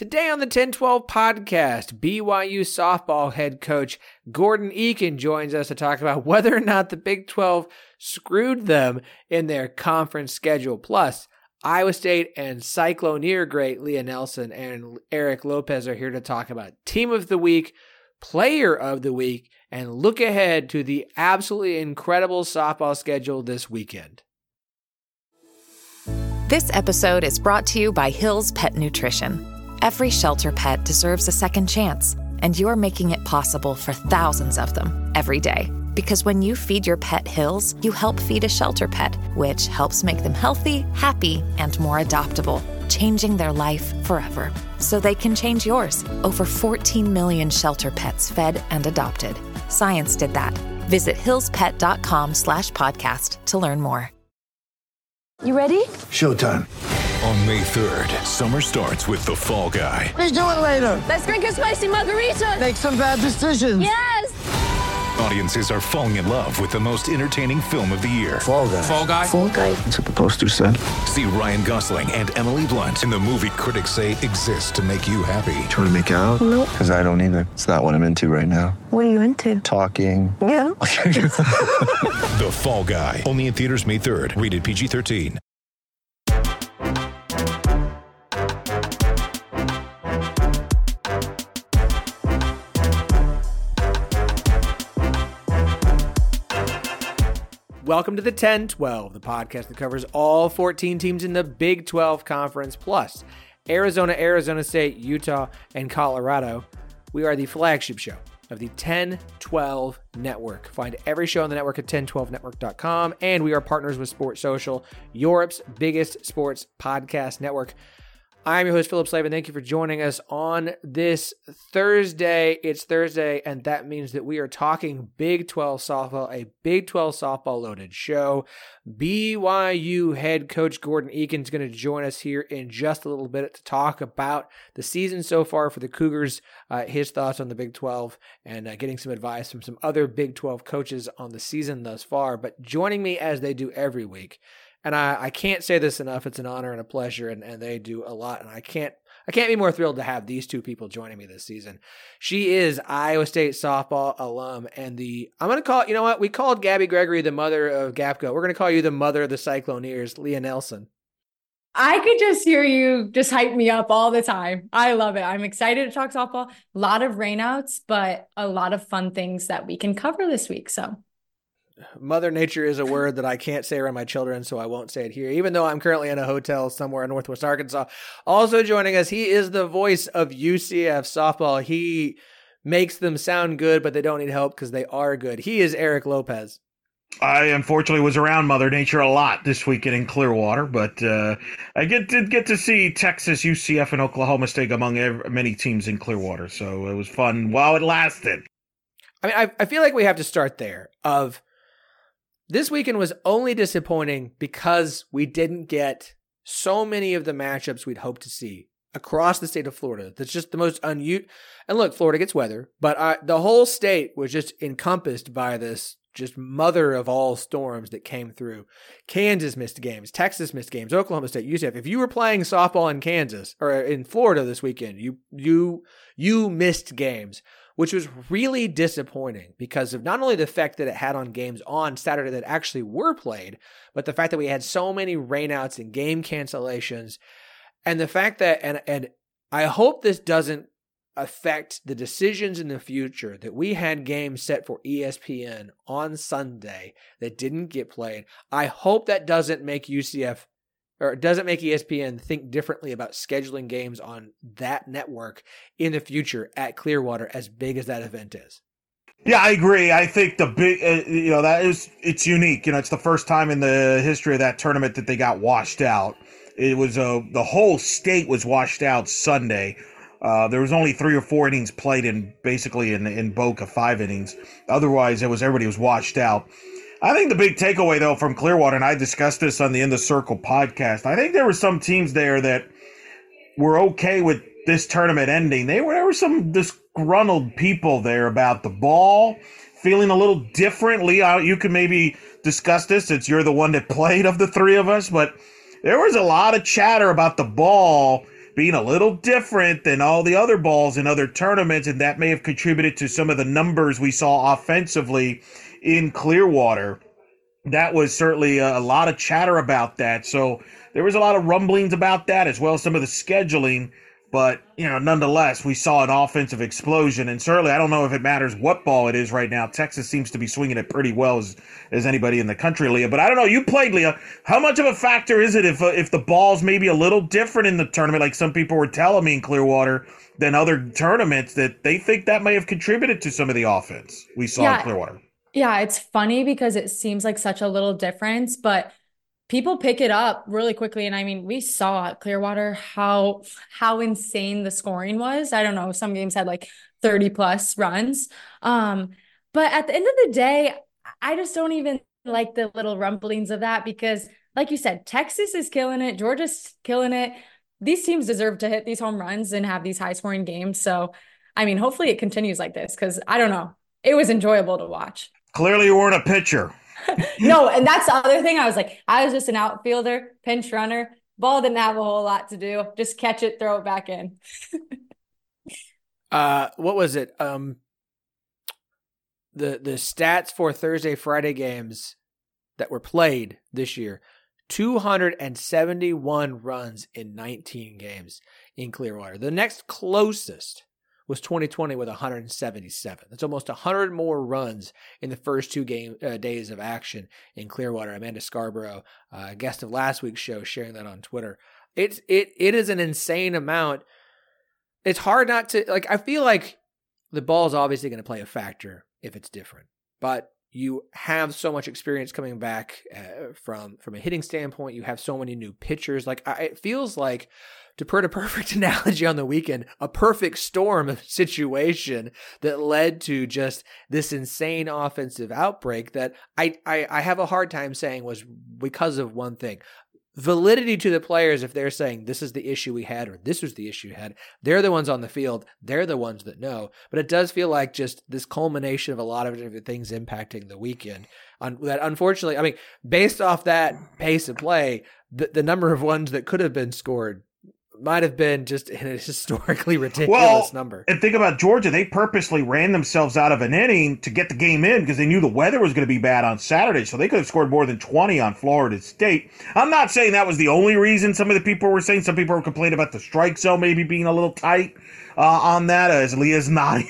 Today on the 10-12 podcast, BYU softball head coach Gordon Eakin joins us to talk about whether or not the Big 12 screwed them in their conference schedule. Plus, Iowa State and Cycloneer great Leah Nelson and Eric Lopez are here to talk about Team of the Week, Player of the Week, and look ahead to the absolutely incredible softball schedule this weekend. This episode is brought to you by Hill's Pet Nutrition. Every shelter pet deserves a second chance, and you're making it possible for thousands of them every day. Because when you feed your pet Hill's, you help feed a shelter pet, which helps make them healthy, happy, and more adoptable, changing their life forever. So they can change yours. Over 14 million shelter pets fed and adopted. Science did that. Visit hillspet.com/podcast to learn more. You ready? Showtime. On May 3rd, summer starts with The Fall Guy. Let's do it later. Let's drink a spicy margarita. Make some bad decisions. Yes! Audiences are falling in love with the most entertaining film of the year. Fall Guy. Fall Guy? Fall Guy. That's what the poster said. See Ryan Gosling and Emily Blunt in the movie critics say exists to make you happy. Trying to make it out? Nope. Because I don't either. It's not what I'm into right now. What are you into? Talking. Yeah. The Fall Guy. Only in theaters May 3rd. Rated PG-13. Welcome to the 10-12, the podcast that covers all 14 teams in the Big 12 Conference, plus Arizona, Arizona State, Utah, and Colorado. We are the flagship show of the 10-12 Network. Find every show on the network at 1012network.com, and we are partners with Sports Social, Europe's biggest sports podcast network. I'm your host, Philip Slavin. Thank you for joining us on this Thursday. It's Thursday, and that means that we are talking Big 12 softball, a Big 12 softball loaded show. BYU head coach Gordon Eakin is going to join us here in just a little bit to talk about the season so far for the Cougars, his thoughts on the Big 12, and getting some advice from some other Big 12 coaches on the season thus far. But joining me as they do every week, and I can't say this enough. It's an honor and a pleasure, and they do a lot. And I can't be more thrilled to have these two people joining me this season. She is Iowa State softball alum, and I'm going to call, you know what? We called Gabby Gregory the mother of GAPCO. We're going to call you the mother of the Cycloneers, Leah Nelson. I could just hear you just hype me up all the time. I love it. I'm excited to talk softball. A lot of rainouts, but a lot of fun things that we can cover this week. So. Mother Nature is a word that I can't say around my children, so I won't say it here, even though I'm currently in a hotel somewhere in Northwest Arkansas. Also joining us, he is the voice of UCF softball. He makes them sound good, but they don't need help because they are good. He is Eric Lopez. I unfortunately was around Mother Nature a lot this weekend in Clearwater, but I did get to see Texas, UCF, and Oklahoma State among many teams in Clearwater, so it was fun while it lasted. I mean, I feel like we have to start there of this weekend was only disappointing because we didn't get so many of the matchups we'd hoped to see across the state of Florida. That's just the most unusual. And look, Florida gets weather, but the whole state was just encompassed by this just mother of all storms that came through. Kansas missed games. Texas missed games. Oklahoma State, UCF. If you were playing softball in Kansas or in Florida this weekend, you missed games, which was really disappointing because of not only the effect that it had on games on Saturday that actually were played, but the fact that we had so many rainouts and game cancellations, and the fact that, and I hope this doesn't affect the decisions in the future, that we had games set for ESPN on Sunday that didn't get played. I hope that doesn't make UCF or it doesn't make ESPN think differently about scheduling games on that network in the future at Clearwater, as big as that event is. Yeah, I agree. I think the big, it's unique. It's the first time in the history of that tournament that they got washed out. It was the whole state was washed out Sunday. There was only 3 or 4 innings played in Boca, 5 innings. Otherwise, everybody was washed out. I think the big takeaway, though, from Clearwater, and I discussed this on the In the Circle podcast, I think there were some teams there that were okay with this tournament ending. There were some disgruntled people there about the ball, feeling a little differently. You can maybe discuss this since you're the one that played of the three of us, but there was a lot of chatter about the ball being a little different than all the other balls in other tournaments, and that may have contributed to some of the numbers we saw offensively in Clearwater. That was certainly a lot of chatter about that. So there was a lot of rumblings about that, as well as some of the scheduling. But, nonetheless, we saw an offensive explosion. And certainly, I don't know if it matters what ball it is right now. Texas seems to be swinging it pretty well as anybody in the country, Leah. But I don't know. You played, Leah. How much of a factor is it if the ball's maybe a little different in the tournament, like some people were telling me in Clearwater, than other tournaments, that they think that may have contributed to some of the offense we saw in Clearwater? Yeah, it's funny because it seems like such a little difference, but people pick it up really quickly. And I mean, we saw at Clearwater how insane the scoring was. I don't know, some games had like 30 plus runs. But at the end of the day, I just don't even like the little rumblings of that because, like you said, Texas is killing it. Georgia's killing it. These teams deserve to hit these home runs and have these high scoring games. So, I mean, hopefully it continues like this because I don't know. It was enjoyable to watch. Clearly you weren't a pitcher. No, and that's the other thing. I was just an outfielder, pinch runner. Ball didn't have a whole lot to do. Just catch it, throw it back in. What was it? The stats for Thursday, Friday games that were played this year: 271 runs in 19 games in Clearwater. The next closest was 2020 with 177. That's almost 100 more runs in the first two days of action in Clearwater. Amanda Scarborough, guest of last week's show, sharing that on Twitter. It is an insane amount. It's hard not to, I feel like the ball is obviously going to play a factor if it's different, but you have so much experience coming back from a hitting standpoint. You have so many new pitchers. It feels like, to put a perfect analogy on the weekend, a perfect storm of situation that led to just this insane offensive outbreak that I have a hard time saying was because of one thing. Validity to the players, if they're saying this is the issue we had or this was the issue we had, they're the ones on the field. They're the ones that know. But it does feel like just this culmination of a lot of different things impacting the weekend. That unfortunately, I mean, based off that pace of play, the number of ones that could have been scored might have been just a historically ridiculous number. And think about Georgia. They purposely ran themselves out of an inning to get the game in because they knew the weather was going to be bad on Saturday, so they could have scored more than 20 on Florida State. I'm not saying that was the only reason some of the people were saying. Some people were complaining about the strike zone maybe being a little tight on that, as Leah's nodding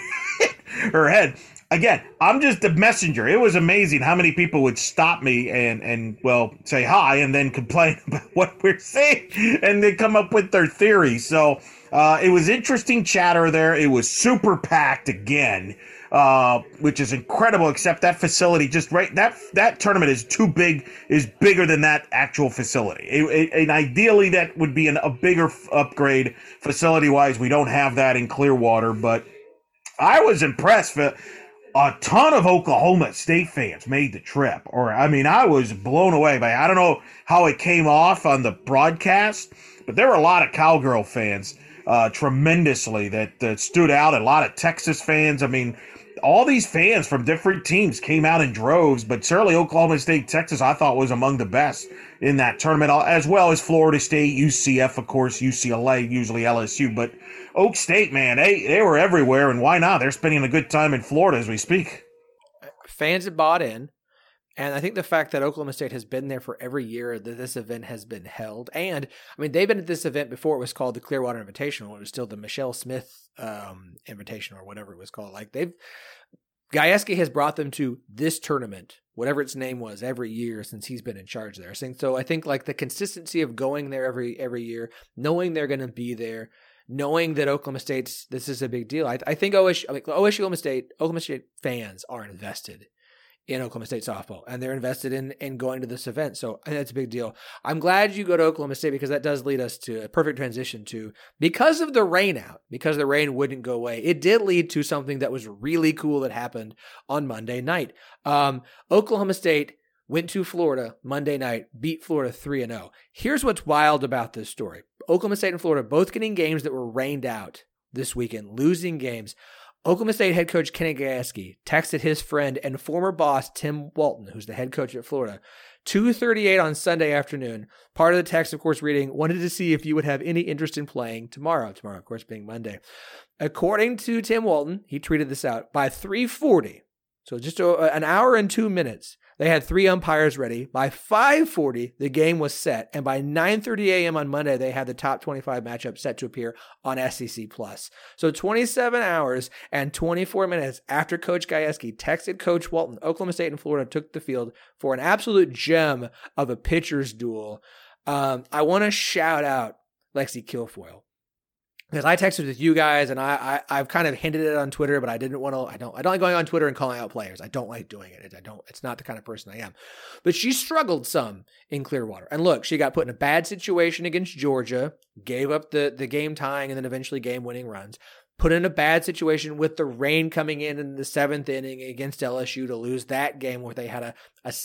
her head. Again, I'm just a messenger. It was amazing how many people would stop me and say hi and then complain about what we're saying, and they come up with their theories. So it was interesting chatter there. It was super packed again, which is incredible, except that facility that tournament is too big, is bigger than that actual facility. And ideally, that would be a bigger upgrade facility-wise. We don't have that in Clearwater, but I was impressed. A ton of Oklahoma State fans made the trip. I was blown away by it. I don't know how it came off on the broadcast, but there were a lot of Cowgirl fans tremendously that stood out. A lot of Texas fans. I mean, all these fans from different teams came out in droves, but certainly Oklahoma State, Texas, I thought was among the best in that tournament, as well as Florida State, UCF, of course, UCLA, usually LSU, but Oak State, man, they were everywhere, and why not? They're spending a good time in Florida as we speak. Fans have bought in, and I think the fact that Oklahoma State has been there for every year that this event has been held, and, I mean, they've been at this event before it was called the Clearwater Invitational. It was still the Michelle Smith Invitational or whatever it was called. Gajewski has brought them to this tournament, whatever its name was, every year since he's been in charge there. So I think the consistency of going there every year, knowing they're going to be there, knowing that Oklahoma State's, this is a big deal. I think Oklahoma State fans are invested in Oklahoma State softball, and they're invested in going to this event. So I think that's a big deal. I'm glad you go to Oklahoma State because that does lead us to a perfect transition to, because of the rain out, because the rain wouldn't go away, it did lead to something that was really cool that happened on Monday night. Oklahoma State went to Florida Monday night, beat Florida 3-0. Here's what's wild about this story. Oklahoma State and Florida both getting games that were rained out this weekend, losing games. Oklahoma State head coach Kenny Gajewski texted his friend and former boss Tim Walton, who's the head coach at Florida, 2:38 on Sunday afternoon. Part of the text, of course, reading, wanted to see if you would have any interest in playing tomorrow. Tomorrow, of course, being Monday. According to Tim Walton, he tweeted this out, by 3:40, so just an hour and 2 minutes, they had 3 umpires ready. By 5:40, the game was set. And by 9:30 a.m. on Monday, they had the top 25 matchup set to appear on SEC+. So 27 hours and 24 minutes after Coach Gajewski texted Coach Walton, Oklahoma State and Florida took the field for an absolute gem of a pitcher's duel. I want to shout out Lexi Kilfoyle. Because I texted with you guys, and I've kind of hinted it on Twitter, but I didn't want to. I don't like going on Twitter and calling out players. I don't like doing it. It's not the kind of person I am. But she struggled some in Clearwater. And look, she got put in a bad situation against Georgia, gave up the game tying and then eventually game winning runs. Put in a bad situation with the rain coming in the 7th inning against LSU to lose that game where they had a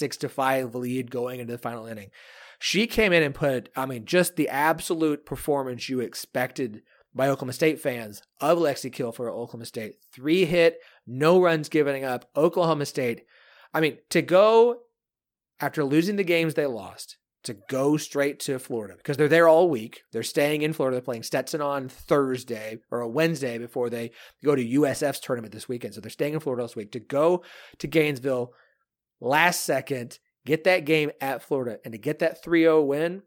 6-5 lead going into the final inning. She came in and put, just the absolute performance you expected by Oklahoma State fans of Lexi Kilfoyle, Oklahoma State. 3 hit, no runs given up. Oklahoma State, to go after losing the games they lost, to go straight to Florida, because they're there all week. They're staying in Florida. They're playing Stetson on Thursday or a Wednesday before they go to USF's tournament this weekend. So they're staying in Florida this week. To go to Gainesville last second, get that game at Florida, and to get that 3-0 win,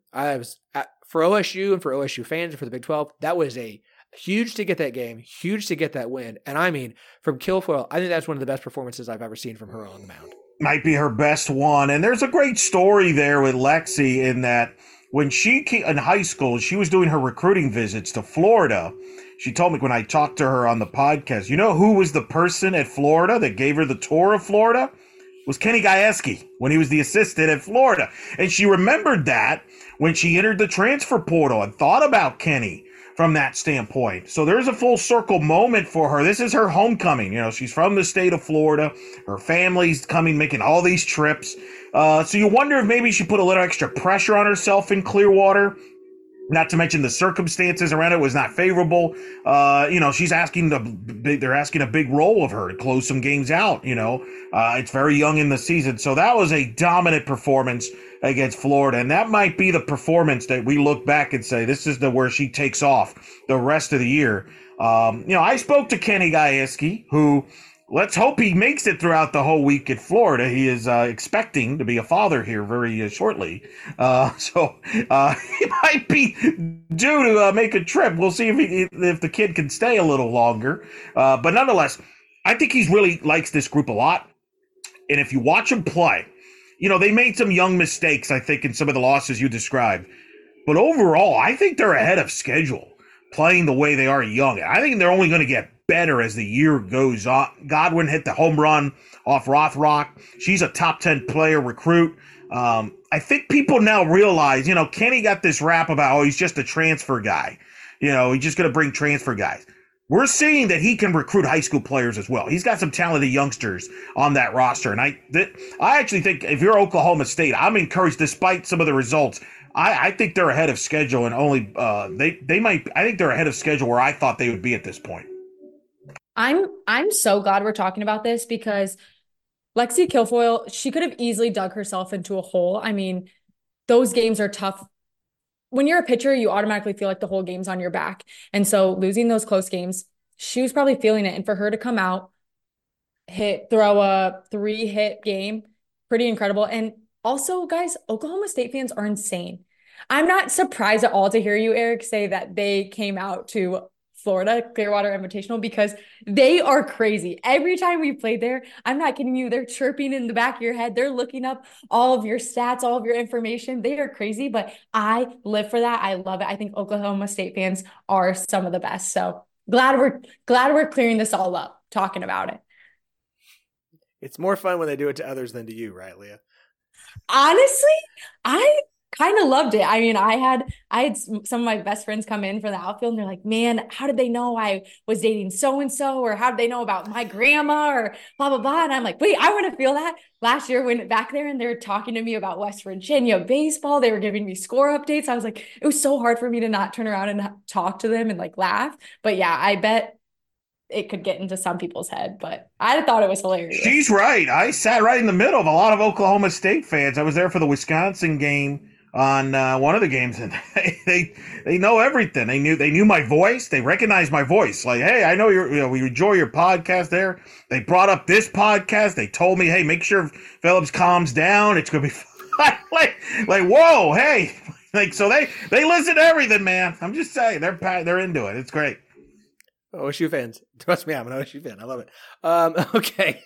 for OSU and for OSU fans and for the Big 12, that was a huge to get that game, huge to get that win. And from Kilfoyle, I think that's one of the best performances I've ever seen from her on the mound. Might be her best one. And there's a great story there with Lexi in that when she came in high school, she was doing her recruiting visits to Florida. She told me when I talked to her on the podcast, you know who was the person at Florida that gave her the tour of Florida? It was Kenny Gajewski when he was the assistant at Florida. And she remembered that when she entered the transfer portal and thought about Kenny from that standpoint. So there's a full circle moment for her. This is her homecoming. She's from the state of Florida. Her family's coming, making all these trips. So you wonder if maybe she put a little extra pressure on herself in Clearwater. Not to mention the circumstances around it was not favorable. She's asking they're asking a big role of her to close some games out. It's very young in the season. So that was a dominant performance against Florida. And that might be the performance that we look back and say, this is where she takes off the rest of the year. I spoke to Kenny Gajewski, who, let's hope he makes it throughout the whole week at Florida. He is expecting to be a father here very shortly. So he might be due to make a trip. We'll see if the kid can stay a little longer. But nonetheless, I think he really likes this group a lot. And if you watch him play, they made some young mistakes, I think, in some of the losses you described. But overall, I think they're ahead of schedule playing the way they are young. I think they're only going to get better as the year goes on. Godwin hit the home run off Rothrock. She's a top 10 player recruit. I think people now realize, Kenny got this rap about, he's just a transfer guy. He's just going to bring transfer guys. We're seeing that he can recruit high school players as well. He's got some talented youngsters on that roster. And I actually think if you're Oklahoma State, I'm encouraged despite some of the results. I think they're ahead of schedule and only they might. I think they're ahead of schedule where I thought they would be at this point. I'm so glad we're talking about this because Lexi Kilfoyle, she could have easily dug herself into a hole. Those games are tough. When you're a pitcher, you automatically feel like the whole game's on your back. And so losing those close games, she was probably feeling it. And for her to come out, throw a 3-hit game, pretty incredible. And also, guys, Oklahoma State fans are insane. I'm not surprised at all to hear you, Eric, say that they came out to Florida Clearwater Invitational because they are crazy. Every time we played there, I'm not kidding you, they're chirping in the back of your head. They're looking up all of your stats, all of your information. They are crazy, but I live for that. I love it. I think Oklahoma State fans are some of the best. So glad we're clearing this all up, talking about it. It's more fun when they do it to others than to you, right, Leah? Honestly, I kind of loved it. I had some of my best friends come in for the outfield and they're like, man, how did they know I was dating so-and-so? Or how did they know about my grandma or blah, blah, blah. And I'm like, wait, I want to feel that. Last year, went back there and they were talking to me about West Virginia baseball. They were giving me score updates. I was like, it was so hard for me to not turn around and talk to them and laugh. But yeah, I bet it could get into some people's head, but I thought it was hilarious. She's right. I sat right in the middle of a lot of Oklahoma State fans. I was there for the Wisconsin game on one of the games, and they know everything. They knew my voice. They recognized my voice. Like, hey, I know we enjoy your podcast there. They brought up this podcast. They told me, hey, make sure Phillips calms down. It's gonna be fine. like, whoa, hey, like, so they listen to everything, man. I'm just saying, they're into it. It's great. OSU fans, trust me, I'm an OSU fan. I love it. Okay,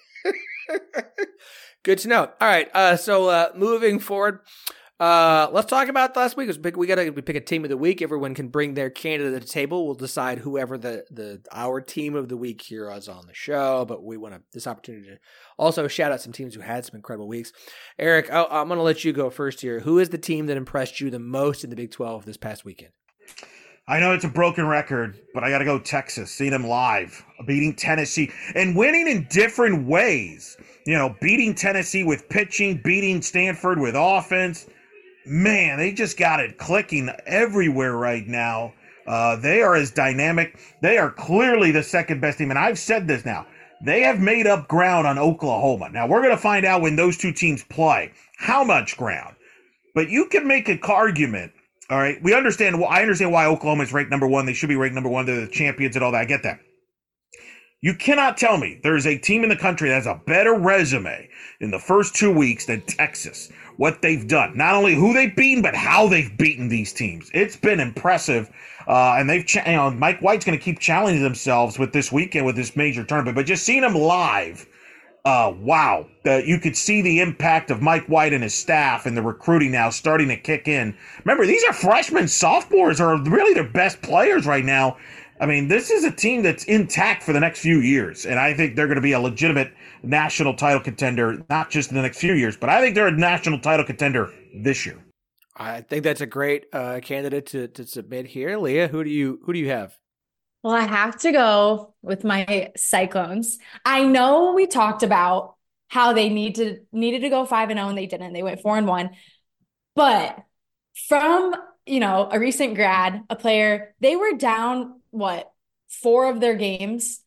good to know. All right, so moving forward. Let's talk about last week. We pick a team of the week. Everyone can bring their candidate to the table. We'll decide whoever our team of the week here is on the show. But we want this opportunity to also shout out some teams who had some incredible weeks. Eric, I'm going to let you go first here. Who is the team that impressed you the most in the Big 12 this past weekend? I know it's a broken record, but I got to go Texas, seeing them live, beating Tennessee, and winning in different ways. Beating Tennessee with pitching, beating Stanford with offense. Man, they just got it clicking everywhere right now. They are as dynamic. They are clearly the second best team, and I've said this now. They have made up ground on Oklahoma. Now, we're going to find out when those two teams play how much ground. But you can make an argument. All right, I understand why Oklahoma is ranked number one. They should be ranked number one. They're the champions and all that. I get that. You cannot tell me there's a team in the country that has a better resume in the first 2 weeks than Texas. What they've done, not only who they've beaten, but how they've beaten these teams. It's been impressive, and Mike White's going to keep challenging themselves with this weekend with this major tournament. But just seeing them live. Wow. You could see the impact of Mike White and his staff and the recruiting now starting to kick in. Remember, these are freshmen. Sophomores are really their best players right now. I mean, this is a team that's intact for the next few years, and I think they're going to be a legitimate national title contender, not just in the next few years, but I think they're a national title contender this year. I think that's a great candidate to submit here. Leah, who do you have? Well, I have to go with my Cyclones. I know we talked about how they needed to go 5-0 and they didn't. They went 4-1. But from, a recent grad, a player, they were down 4 of their games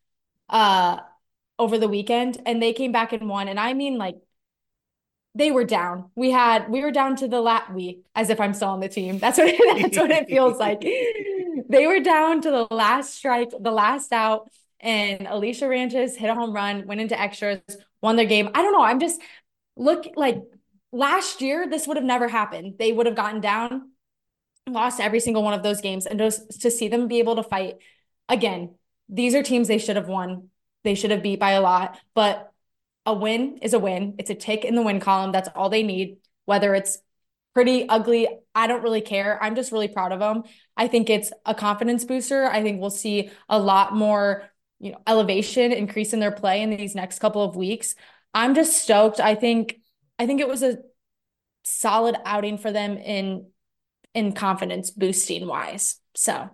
over the weekend, and they came back and won. And I mean, they were down. We were down to the last week, as if I'm still on the team. That's what it feels like. They were down to the last strike, the last out, and Alicia Ranches hit a home run, went into extras, won their game. I don't know. Last year, this would have never happened. They would have gotten down, lost every single one of those games, and just to see them be able to fight again. These are teams they should have won. They should have beat by a lot, but a win is a win. It's a tick in the win column. That's all they need. Whether it's pretty ugly, I don't really care. I'm just really proud of them. I think it's a confidence booster. I think we'll see a lot more, elevation increase in their play in these next couple of weeks. I'm just stoked. I think it was a solid outing for them in confidence boosting wise. So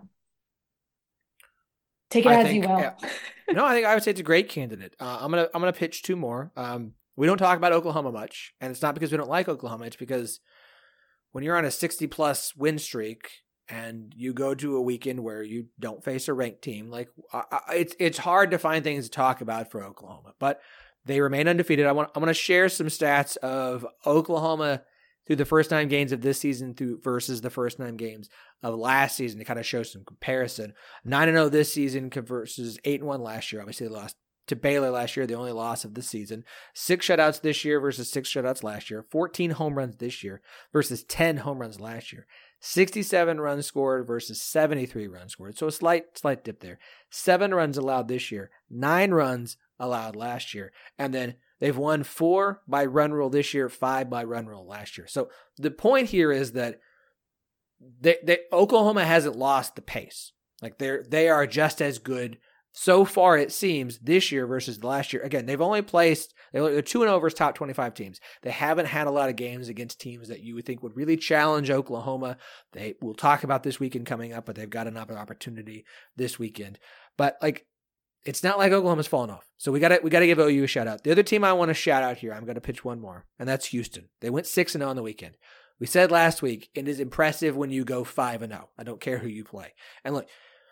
take it as you will. Yeah. No, I think I would say it's a great candidate. I'm gonna pitch 2 more. We don't talk about Oklahoma much, and it's not because we don't like Oklahoma. It's because when you're on a 60-plus win streak and you go to a weekend where you don't face a ranked team, it's hard to find things to talk about for Oklahoma. But they remain undefeated. I'm going to share some stats of Oklahoma through the first 9 games of this season versus the first 9 games of last season to kind of show some comparison. 9-0 this season versus 8-1 last year. Obviously, they lost to Baylor last year, the only loss of the season. 6 shutouts this year versus 6 shutouts last year. 14 home runs this year versus 10 home runs last year. 67 runs scored versus 73 runs scored. So a slight dip there. 7 runs allowed this year. 9 runs allowed last year. And then they've won 4 by run rule this year, 5 by run rule last year. So the point here is that Oklahoma hasn't lost the pace. They are just as good so far, it seems, this year versus last year. Again, they're 2-0 versus top 25 teams. They haven't had a lot of games against teams that you would think would really challenge Oklahoma. We'll talk about this weekend coming up, but they've got another opportunity this weekend. But it's not like Oklahoma's fallen off. So we gotta give OU a shout out. The other team I want to shout out here, I'm gonna pitch one more, and that's Houston. They went 6-0 on the weekend. We said last week, it is impressive when you go 5-0. I don't care who you play. And look,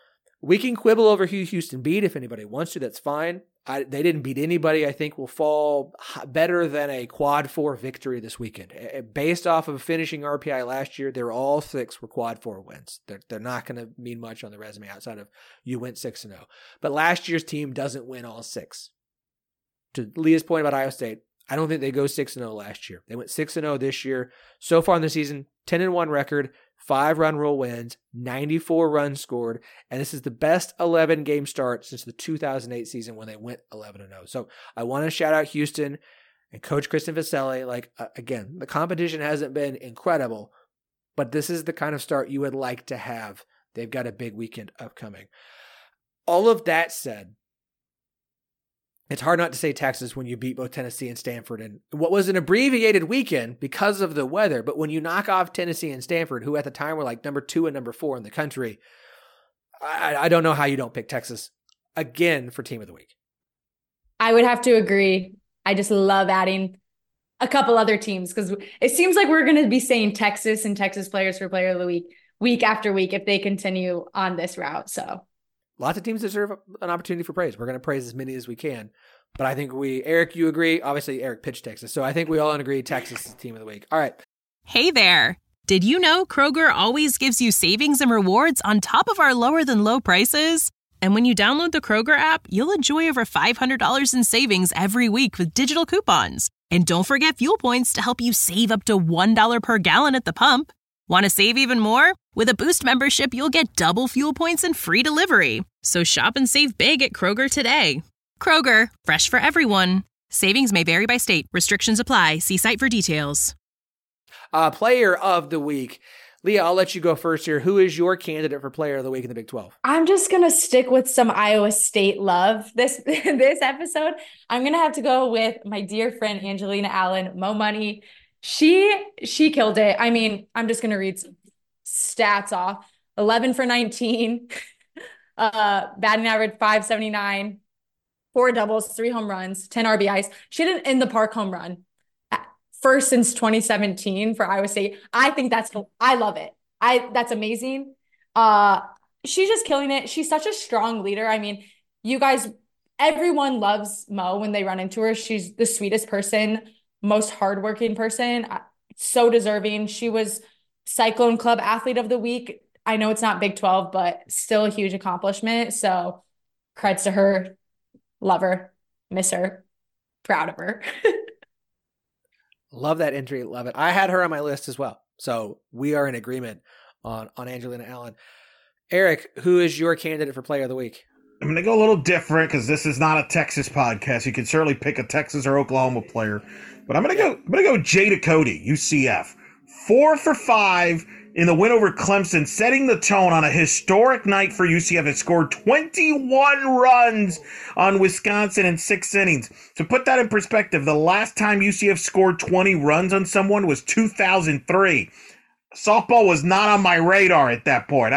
We can quibble over who Houston beat if anybody wants to. That's fine. They didn't beat anybody I think will fall better than a quad 4 victory this weekend. Based off of finishing RPI last year, they're all 6 were quad 4 wins. They're not going to mean much on the resume outside of you went 6-0. But last year's team doesn't win all 6. To Leah's point about Iowa State, I don't think they go 6-0 last year. They went 6-0 this year. So far in the season, 10-1 record, 5 run rule wins, 94 runs scored, and this is the best 11 game start since the 2008 season when they went 11-0. So I want to shout out Houston and Coach Kristen Vasselli. Again, the competition hasn't been incredible, but this is the kind of start you would like to have. They've got a big weekend upcoming. All of that said, it's hard not to say Texas when you beat both Tennessee and Stanford in what was an abbreviated weekend because of the weather. But when you knock off Tennessee and Stanford, who at the time were like number 2 and number 4 in the country, I don't know how you don't pick Texas again for Team of the Week. I would have to agree. I just love adding a couple other teams because it seems like we're going to be saying Texas and Texas players for Player of the Week, week after week, if they continue on this route. So lots of teams deserve an opportunity for praise. We're going to praise as many as we can. But I think Eric, you agree. Obviously, Eric pitched Texas. So I think we all agree Texas is Team of the Week. All right. Hey there. Did you know Kroger always gives you savings and rewards on top of our lower than low prices? And when you download the Kroger app, you'll enjoy over $500 in savings every week with digital coupons. And don't forget fuel points to help you save up to $1 per gallon at the pump. Want to save even more? With a Boost membership, you'll get double fuel points and free delivery. So shop and save big at Kroger today. Kroger, fresh for everyone. Savings may vary by state. Restrictions apply. See site for details. Player of the Week. Leah, I'll let you go first here. Who is your candidate for Player of the Week in the Big 12? I'm just going to stick with some Iowa State love this episode. I'm going to have to go with my dear friend Angelina Allen, Mo Money. She killed it. I mean, I'm just going to read some stats off. 11 for 19, batting average 579, 4 doubles, 3 home runs, 10 RBIs. She had an in the park home run. First since 2017 for Iowa State. I think I love it. That's amazing. She's just killing it. She's such a strong leader. I mean, you guys, everyone loves Mo when they run into her. She's the sweetest person, most hardworking person, so deserving. She was Cyclone Club Athlete of the Week. I know it's not Big 12, but still a huge accomplishment. So creds to her. Love her. Miss her. Proud of her. Love that entry. Love it. I had her on my list as well. So we are in agreement on Angelina Allen. Eric, who is your candidate for Player of the Week? I'm going to go a little different because this is not a Texas podcast. You can certainly pick a Texas or Oklahoma player, but I'm going to go Jada Cody, UCF. 4 for 5 in the win over Clemson, setting the tone on a historic night for UCF. It scored 21 runs on Wisconsin in 6 innings. To put that in perspective, the last time UCF scored 20 runs on someone was 2003. Softball was not on my radar at that point.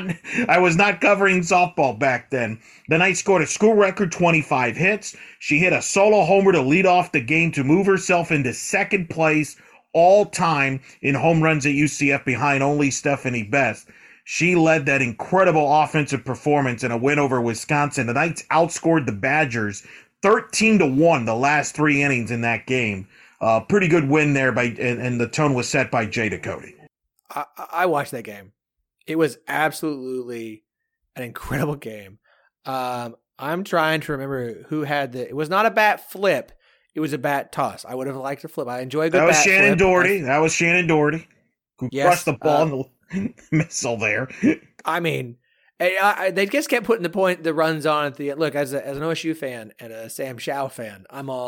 I was not covering softball back then. The Knights scored a school record 25 hits. She hit a solo homer to lead off the game to move herself into second place all time in home runs at UCF behind only Stephanie Best. She led that incredible offensive performance in a win over Wisconsin. The Knights outscored the Badgers 13-1 the last 3 innings in that game. Pretty good win there and the tone was set by Jada Cody. I watched that game. It was absolutely an incredible game. I'm trying to remember who had it was not a bat flip. It was a bat toss. I would have liked to flip. I enjoy a good bat flip. That was Shannon Doherty. Who crushed the ball in the missile there. I mean, they just kept putting the runs on at the end. Look, as an OSU fan and a Sam Chow fan,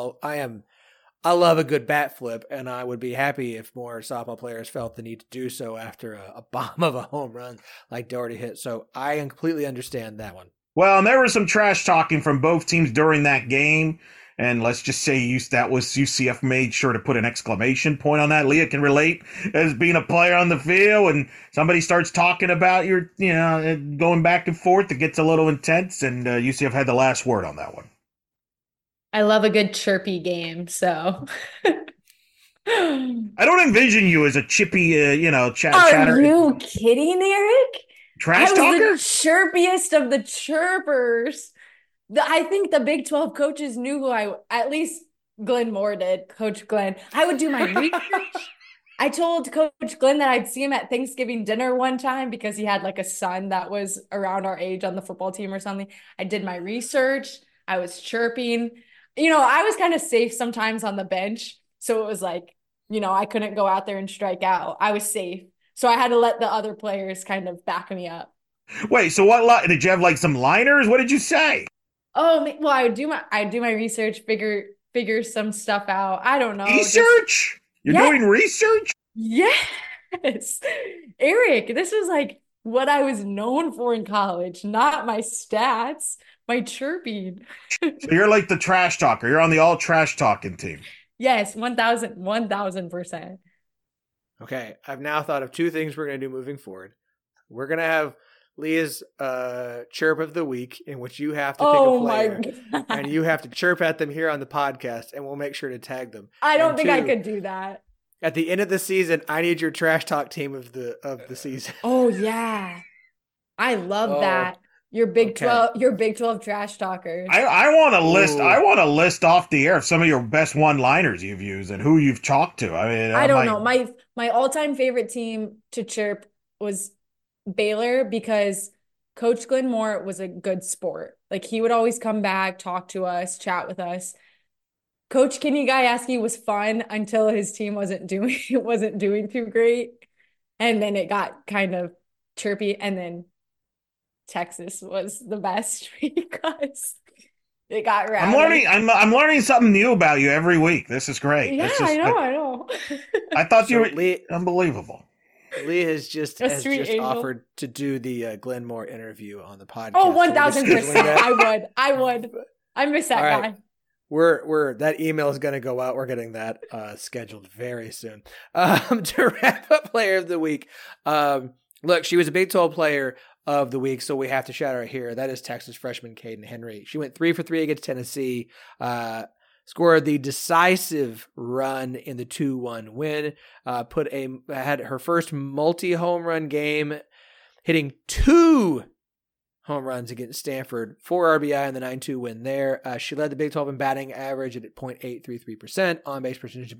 I love a good bat flip, and I would be happy if more softball players felt the need to do so after a bomb of a home run like Doherty hit. So I completely understand that one. Well, and there was some trash talking from both teams during that game. And let's just say that was UCF made sure to put an exclamation point on that. Leah can relate as being a player on the field, and somebody starts talking about going back and forth. It gets a little intense, and UCF had the last word on that one. I love a good chirpy game, so. I don't envision you as a chippy, chatter. Are you kidding, Eric? Trash I talker? was the chirpiest of the chirpers. I think the Big 12 coaches knew who at least Glenn Moore did, Coach Glenn. I would do my research. I told Coach Glenn that I'd see him at Thanksgiving dinner one time because he had like a son that was around our age on the football team or something. I did my research. I was chirping. I was kind of safe sometimes on the bench. So it was like, I couldn't go out there and strike out. I was safe. So I had to let the other players kind of back me up. Wait, so did you have like some liners? What did you say? Oh, well, I would do my research, figure some stuff out. I don't know. Research? You're doing research? Yes. Eric, this is like what I was known for in college, not my stats, my chirping. So you're like the trash talker. You're on the all trash talking team. Yes, 1000%. Okay, I've now thought of two things we're going to do moving forward. We're going to have Leah's chirp of the week, in which you have to pick a player, and you have to chirp at them here on the podcast, and we'll make sure to tag them. I don't think I could do that. At the end of the season, I need your trash talk team of the season. Oh yeah, I love that. Your Big 12 trash talkers. I want to list. I want to list off the air some of your best one-liners you've used and who you've talked to. I mean, I don't know. My all-time favorite team to chirp was Baylor because Coach Glenn Moore was a good sport. Like he would always come back, talk to us, chat with us. Coach Kenny Gajewski was fun until his team wasn't doing too great, and then it got kind of chirpy, and then Texas was the best because it got rowdy. I'm learning something new about you every week. This is great. Yeah, I know. I thought you were unbelievable. Lee has just offered to do the Glenn Moore interview on the podcast. Oh, 1000%. I would. I miss that guy. Right. We're that email is going to go out. We're getting that scheduled very soon. To wrap up player of the week. Look, she was a Big 12 player of the week, so we have to shout her out here. That is Texas freshman Caden Henry. She went 3 for 3 against Tennessee, scored the decisive run in the 2-1 win, had her first multi-home run game, hitting 2 home runs against Stanford, 4 RBI in the 9-2 win there. She led the Big 12 in batting average at .833%, on-base percentage at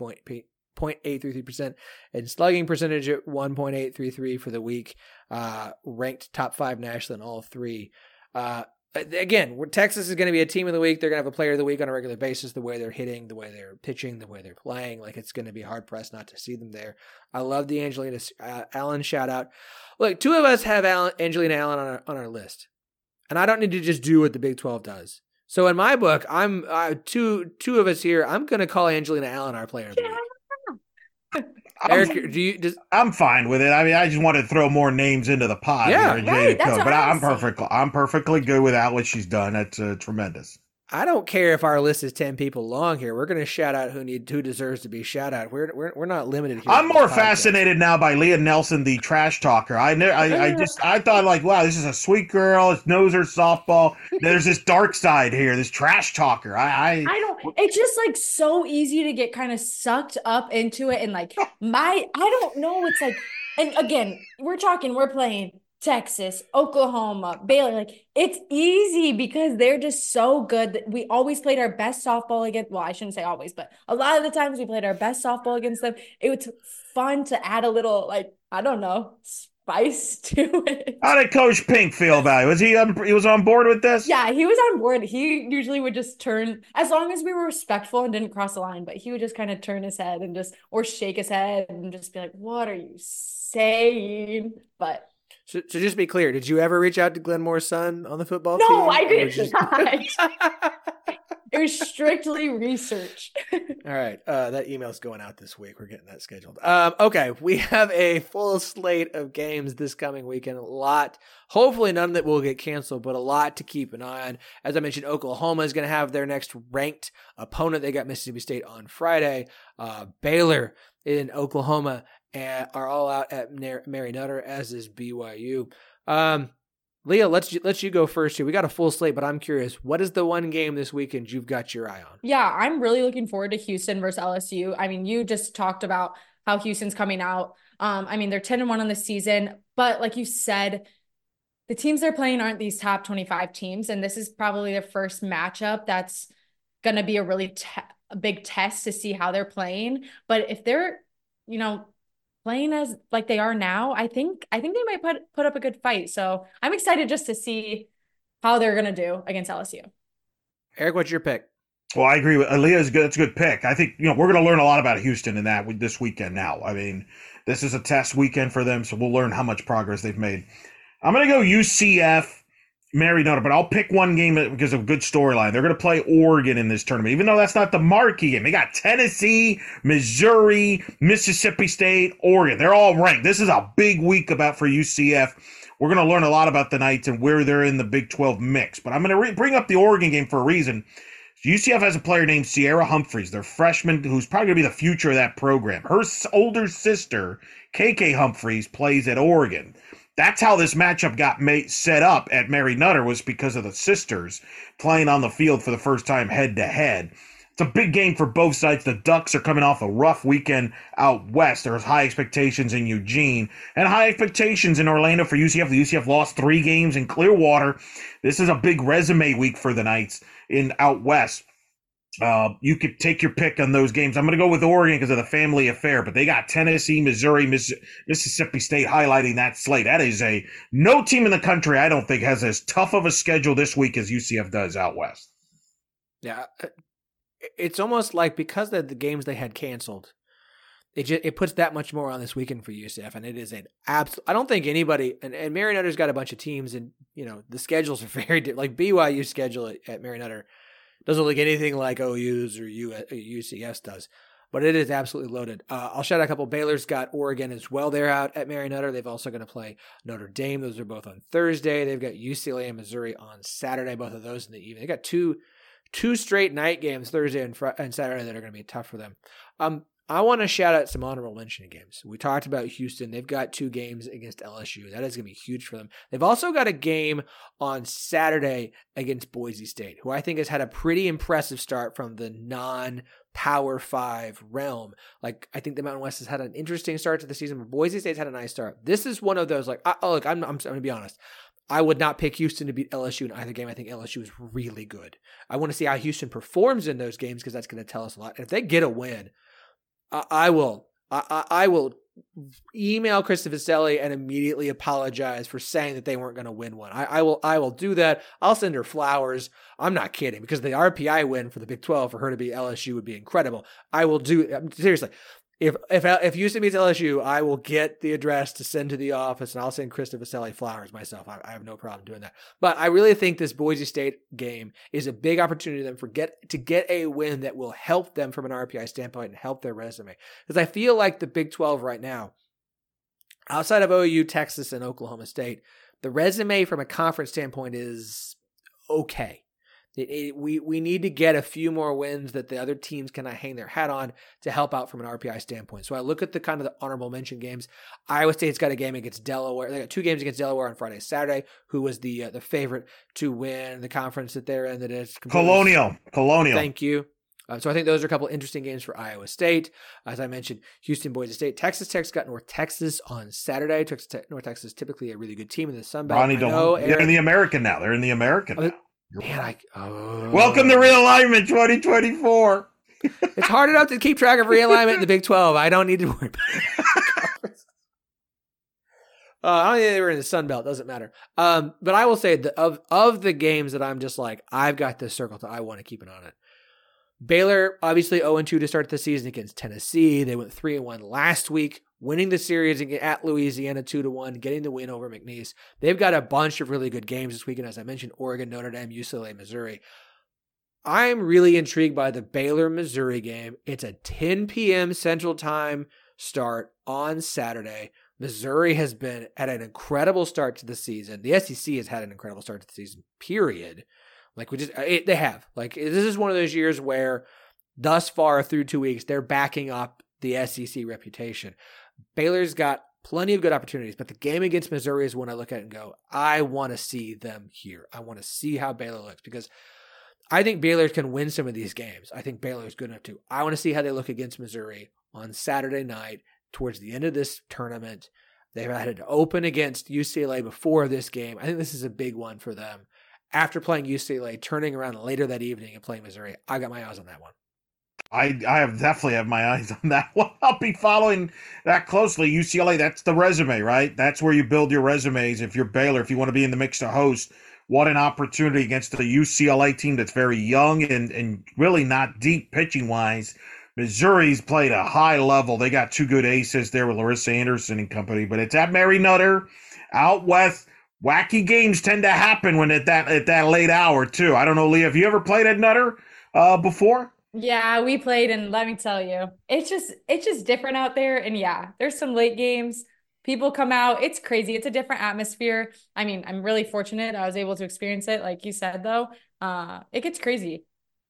.833%, and slugging percentage at 1.833 for the week, ranked top 5 nationally in all 3. Again, Texas is going to be a team of the week. They're going to have a player of the week on a regular basis, the way they're hitting, the way they're pitching, the way they're playing. Like, it's going to be hard-pressed not to see them there. I love the Angelina Allen shout-out. Look, 2 of us have Angelina Allen on our list, and I don't need to just do what the Big 12 does. So in my book, I'm two of us here. I'm going to call Angelina Allen our player of the week. Eric, I'm fine with it. I mean, I just wanted to throw more names into the pot. Yeah, right. That's but I'm perfectly good without what she's done. That's tremendous. I don't care if our list is 10 people long here. We're going to shout out who deserves to be shout out. We're not limited here. I'm more fascinated now by Leah Nelson, the trash talker. I thought like, wow, this is a sweet girl. It knows her softball. There's this dark side here, this trash talker. I don't. It's just like so easy to get kind of sucked up into it, and like I don't know. It's like, and again, we're playing Texas, Oklahoma, Baylor. Like, it's easy because they're just so good. We always played our best softball against, well, I shouldn't say always, but a lot of the times we played our best softball against them. It was fun to add a little, like, I don't know, spice to it. How did Coach Pink feel about it? He was on board with this? Yeah, he was on board. He usually would just turn, as long as we were respectful and didn't cross the line, but he would just kind of turn his head and or shake his head and just be like, what are you saying? But So just be clear, did you ever reach out to Glenn Moore's son on the football team? No, I did not. It was strictly research. All right. That email's going out this week. We're getting that scheduled. Okay. We have a full slate of games this coming weekend. A lot. Hopefully none that will get canceled, but a lot to keep an eye on. As I mentioned, Oklahoma is going to have their next ranked opponent. They got Mississippi State on Friday. Baylor in Oklahoma are all out at Mary Nutter, as is BYU. Leah, let's you go first here. We got a full slate, but I'm curious, what is the one game this weekend you've got your eye on? Yeah, I'm really looking forward to Houston versus LSU. I mean, you just talked about how Houston's coming out. I mean, they're 10-1 on the season, but like you said, the teams they're playing aren't these top 25 teams. And this is probably their first matchup that's going to be a really a big test to see how they're playing. But if they're, playing as like they are now, I think they might put up a good fight. So I'm excited just to see how they're going to do against LSU. Eric, what's your pick? Well, I agree with Aaliyah's good. It's a good pick. I think, we're going to learn a lot about Houston in that this weekend now. I mean, this is a test weekend for them, so we'll learn how much progress they've made. I'm going to go UCF, Mary Notre, but I'll pick one game because of a good storyline. They're going to play Oregon in this tournament, even though that's not the marquee game. They got Tennessee, Missouri, Mississippi State, Oregon. They're all ranked. This is a big week for UCF. We're going to learn a lot about the Knights and where they're in the Big 12 mix. But I'm going to bring up the Oregon game for a reason. UCF has a player named Sierra Humphreys, their freshman, who's probably going to be the future of that program. Her older sister, KK Humphreys, plays at Oregon. That's how this matchup got set up at Mary Nutter, was because of the sisters playing on the field for the first time head-to-head. It's a big game for both sides. The Ducks are coming off a rough weekend out west. There's high expectations in Eugene and high expectations in Orlando for UCF. The UCF lost 3 games in Clearwater. This is a big resume week for the Knights in out west. You could take your pick on those games. I'm going to go with Oregon because of the family affair, but they got Tennessee, Missouri, Mississippi State highlighting that slate. That is no team in the country, I don't think, has as tough of a schedule this week as UCF does out west. Yeah. It's almost like because of the games they had canceled, it puts that much more on this weekend for UCF, and it is an absolute. I don't think anybody, and Mary Nutter's got a bunch of teams, and the schedules are very different. Like BYU's schedule at Mary Nutter doesn't look anything like OU's or UCF's does, but it is absolutely loaded. I'll shout out a couple. Baylor's got Oregon as well. They're out at Mary Nutter. They've also going to play Notre Dame. Those are both on Thursday. They've got UCLA and Missouri on Saturday. Both of those in the evening. They got two straight night games, Thursday and Saturday, that are going to be tough for them. I want to shout out some honorable mention games. We talked about Houston. They've got 2 games against LSU. That is going to be huge for them. They've also got a game on Saturday against Boise State, who I think has had a pretty impressive start from the non-Power 5 realm. Like, I think the Mountain West has had an interesting start to the season, but Boise State's had a nice start. This is one of those, like, look, I'm going to be honest. I would not pick Houston to beat LSU in either game. I think LSU is really good. I want to see how Houston performs in those games because that's going to tell us a lot. And if they get a win, I will email Krista Vaselli and immediately apologize for saying that they weren't going to win one. I will do that. I'll send her flowers. I'm not kidding, because the RPI win for the Big 12 for her to beat LSU would be incredible. I will do, seriously. If Houston beats LSU, I will get the address to send to the office, and I'll send Krista Vaselli flowers myself. I have no problem doing that. But I really think this Boise State game is a big opportunity for them to get a win that will help them from an RPI standpoint and help their resume. Because I feel like the Big 12 right now, outside of OU, Texas, and Oklahoma State, the resume from a conference standpoint is okay. We need to get a few more wins that the other teams can hang their hat on to help out from an RPI standpoint. So I look at the kind of the honorable mention games. Iowa State's got a game against Delaware. They got 2 games against Delaware on Friday, Saturday, who was the favorite to win the conference that they're in. That is Colonial. Thank you. So I think those are a couple of interesting games for Iowa State. As I mentioned, Houston, Boise State. Texas Tech's got North Texas on Saturday. North Texas is typically a really good team in the Sun Belt. They're in the American now. Man, welcome to Realignment 2024. It's hard enough to keep track of realignment in the Big 12. I don't need to worry about it. I don't think they were in the Sun Belt. Doesn't matter. But I will say that of the games that I'm just like, I've got this circled, I want to keep an eye on it. Baylor, obviously 0-2 to start the season against Tennessee. They went 3-1 last week, winning the series at Louisiana 2-1, getting the win over McNeese. They've got a bunch of really good games this weekend, as I mentioned, Oregon, Notre Dame, UCLA, Missouri. I'm really intrigued by the Baylor-Missouri game. It's a 10 p.m. Central Time start on Saturday. Missouri has been at an incredible start to the season. The SEC has had an incredible start to the season, period. They have. Like, this is one of those years where thus far through 2 weeks, they're backing up the SEC reputation. Baylor's got plenty of good opportunities, but the game against Missouri is one I look at and go, I want to see them here. I want to see how Baylor looks, because I think Baylor can win some of these games. I think Baylor is good enough to. I want to see how they look against Missouri on Saturday night towards the end of this tournament. They've had to open against UCLA before this game. I think this is a big one for them. After playing UCLA, turning around later that evening and playing Missouri, I got my eyes on that one. I have definitely have my eyes on that one. I'll be following that closely. UCLA, that's the resume, right? That's where you build your resumes. If you're Baylor, if you want to be in the mix to host, what an opportunity against the UCLA team that's very young and really not deep pitching-wise. Missouri's played a high level. They got two good aces there with Larissa Anderson and company, but it's at Mary Nutter out west. Wacky games tend to happen when at that late hour, too. I don't know, Leah, have you ever played at Nutter before? Yeah, we played, and let me tell you, it's just different out there. And yeah, there's some late games. People come out. It's crazy. It's a different atmosphere. I mean, I'm really fortunate I was able to experience it. Like you said, though, it gets crazy.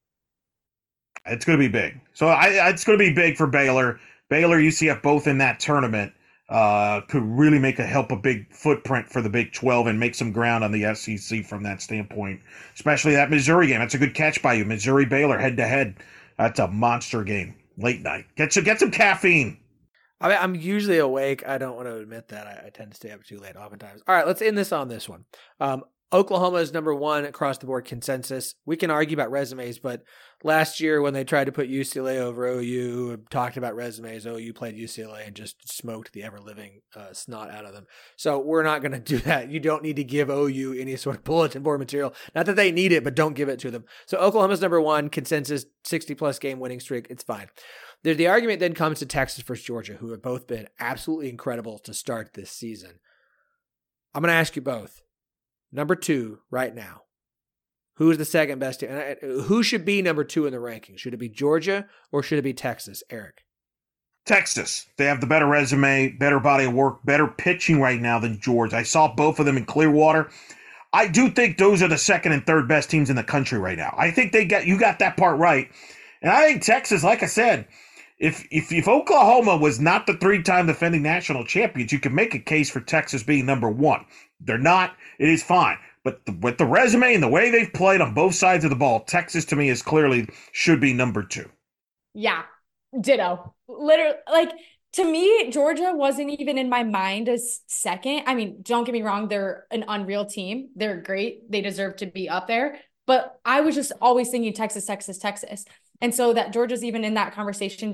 It's going to be big. So it's going to be big for Baylor. Baylor, UCF, both in that tournament could really help a big footprint for the Big 12 and make some ground on the SEC from that standpoint, especially that Missouri game. That's a good catch by you. Missouri-Baylor head-to-head. That's a monster game. Late night. Get some caffeine. I mean, I'm usually awake. I don't want to admit that. I tend to stay up too late oftentimes. All right, let's end this on this one. Oklahoma is number one across the board consensus. We can argue about resumes, but last year when they tried to put UCLA over OU, talked about resumes, OU played UCLA and just smoked the ever-living snot out of them. So we're not going to do that. You don't need to give OU any sort of bulletin board material. Not that they need it, but don't give it to them. So Oklahoma's number one, consensus, 60-plus game winning streak. It's fine. The argument then comes to Texas versus Georgia, who have both been absolutely incredible to start this season. I'm going to ask you both. Number two right now. Who is the second best team? Who should be number two in the ranking? Should it be Georgia or should it be Texas? Eric. Texas. They have the better resume, better body of work, better pitching right now than Georgia. I saw both of them in Clearwater. I do think those are the second and third best teams in the country right now. I think you got that part right. And I think Texas, like I said, if Oklahoma was not the three-time defending national champions, you could make a case for Texas being number one. They're not. It is fine. But with the resume and the way they've played on both sides of the ball, Texas to me is clearly should be number two. Yeah, ditto. Literally, to me, Georgia wasn't even in my mind as second. I mean, don't get me wrong. They're an unreal team. They're great. They deserve to be up there. But I was just always thinking Texas, Texas, Texas. And so that Georgia's even in that conversation,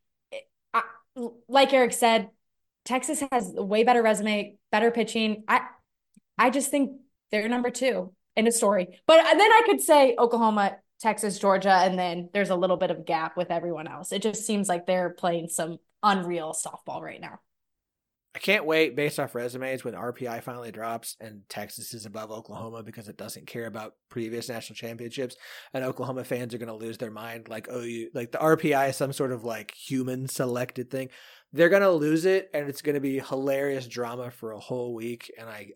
like Eric said, Texas has a way better resume, better pitching. I just think they're number two. End of story. But then I could say Oklahoma, Texas, Georgia, and then there's a little bit of gap with everyone else. It just seems like they're playing some unreal softball right now. I can't wait based off resumes when RPI finally drops and Texas is above Oklahoma because it doesn't care about previous national championships, and Oklahoma fans are going to lose their mind like OU, like the RPI is some sort of like human selected thing. They're going to lose it and it's going to be hilarious drama for a whole week. And I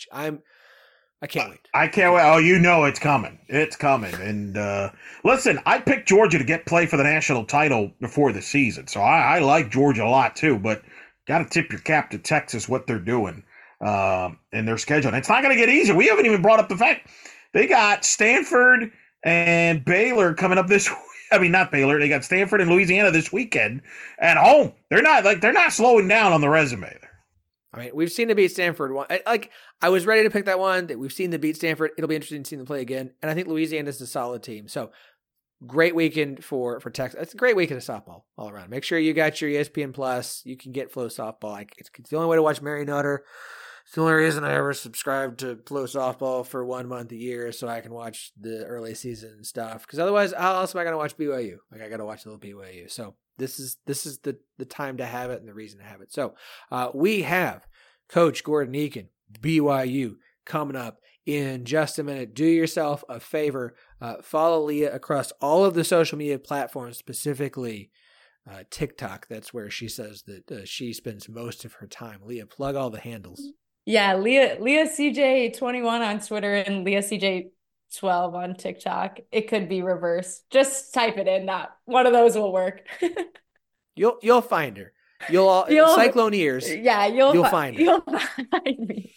can't wait. I can't wait. Oh, you know it's coming. It's coming. And listen, I picked Georgia to play for the national title before the season. So I like Georgia a lot too, but got to tip your cap to Texas, what they're doing in their schedule. And it's not going to get easier. We haven't even brought up the fact they got Stanford and Baylor coming up this week. I mean, not Baylor. They got Stanford and Louisiana this weekend at home. They're not slowing down on the resume there. I mean, we've seen them beat Stanford one. I was ready to pick that one. That we've seen them beat Stanford. It'll be interesting to see them play again. And I think Louisiana is a solid team. So great weekend for Texas. It's a great weekend of softball all around. Make sure you got your ESPN Plus. You can get Flow Softball. It's the only way to watch Mary Nutter. It's the only reason I ever subscribed to Flow Softball for 1 month a year so I can watch the early season stuff. Because otherwise, how else am I going to watch BYU? I got to watch a little BYU. So this is the time to have it and the reason to have it. So we have Coach Gordon Eakin, BYU, coming up in just a minute. Do yourself a favor. Follow Leah across all of the social media platforms, specifically TikTok. That's where she says that she spends most of her time. Leah, plug all the handles. Yeah, Leah CJ21 on Twitter and Leah CJ12 on TikTok. It could be reversed. Just type it in. That one of those will work. You'll find her. You'll Cyclone ears. Yeah, you'll find her. You'll find me.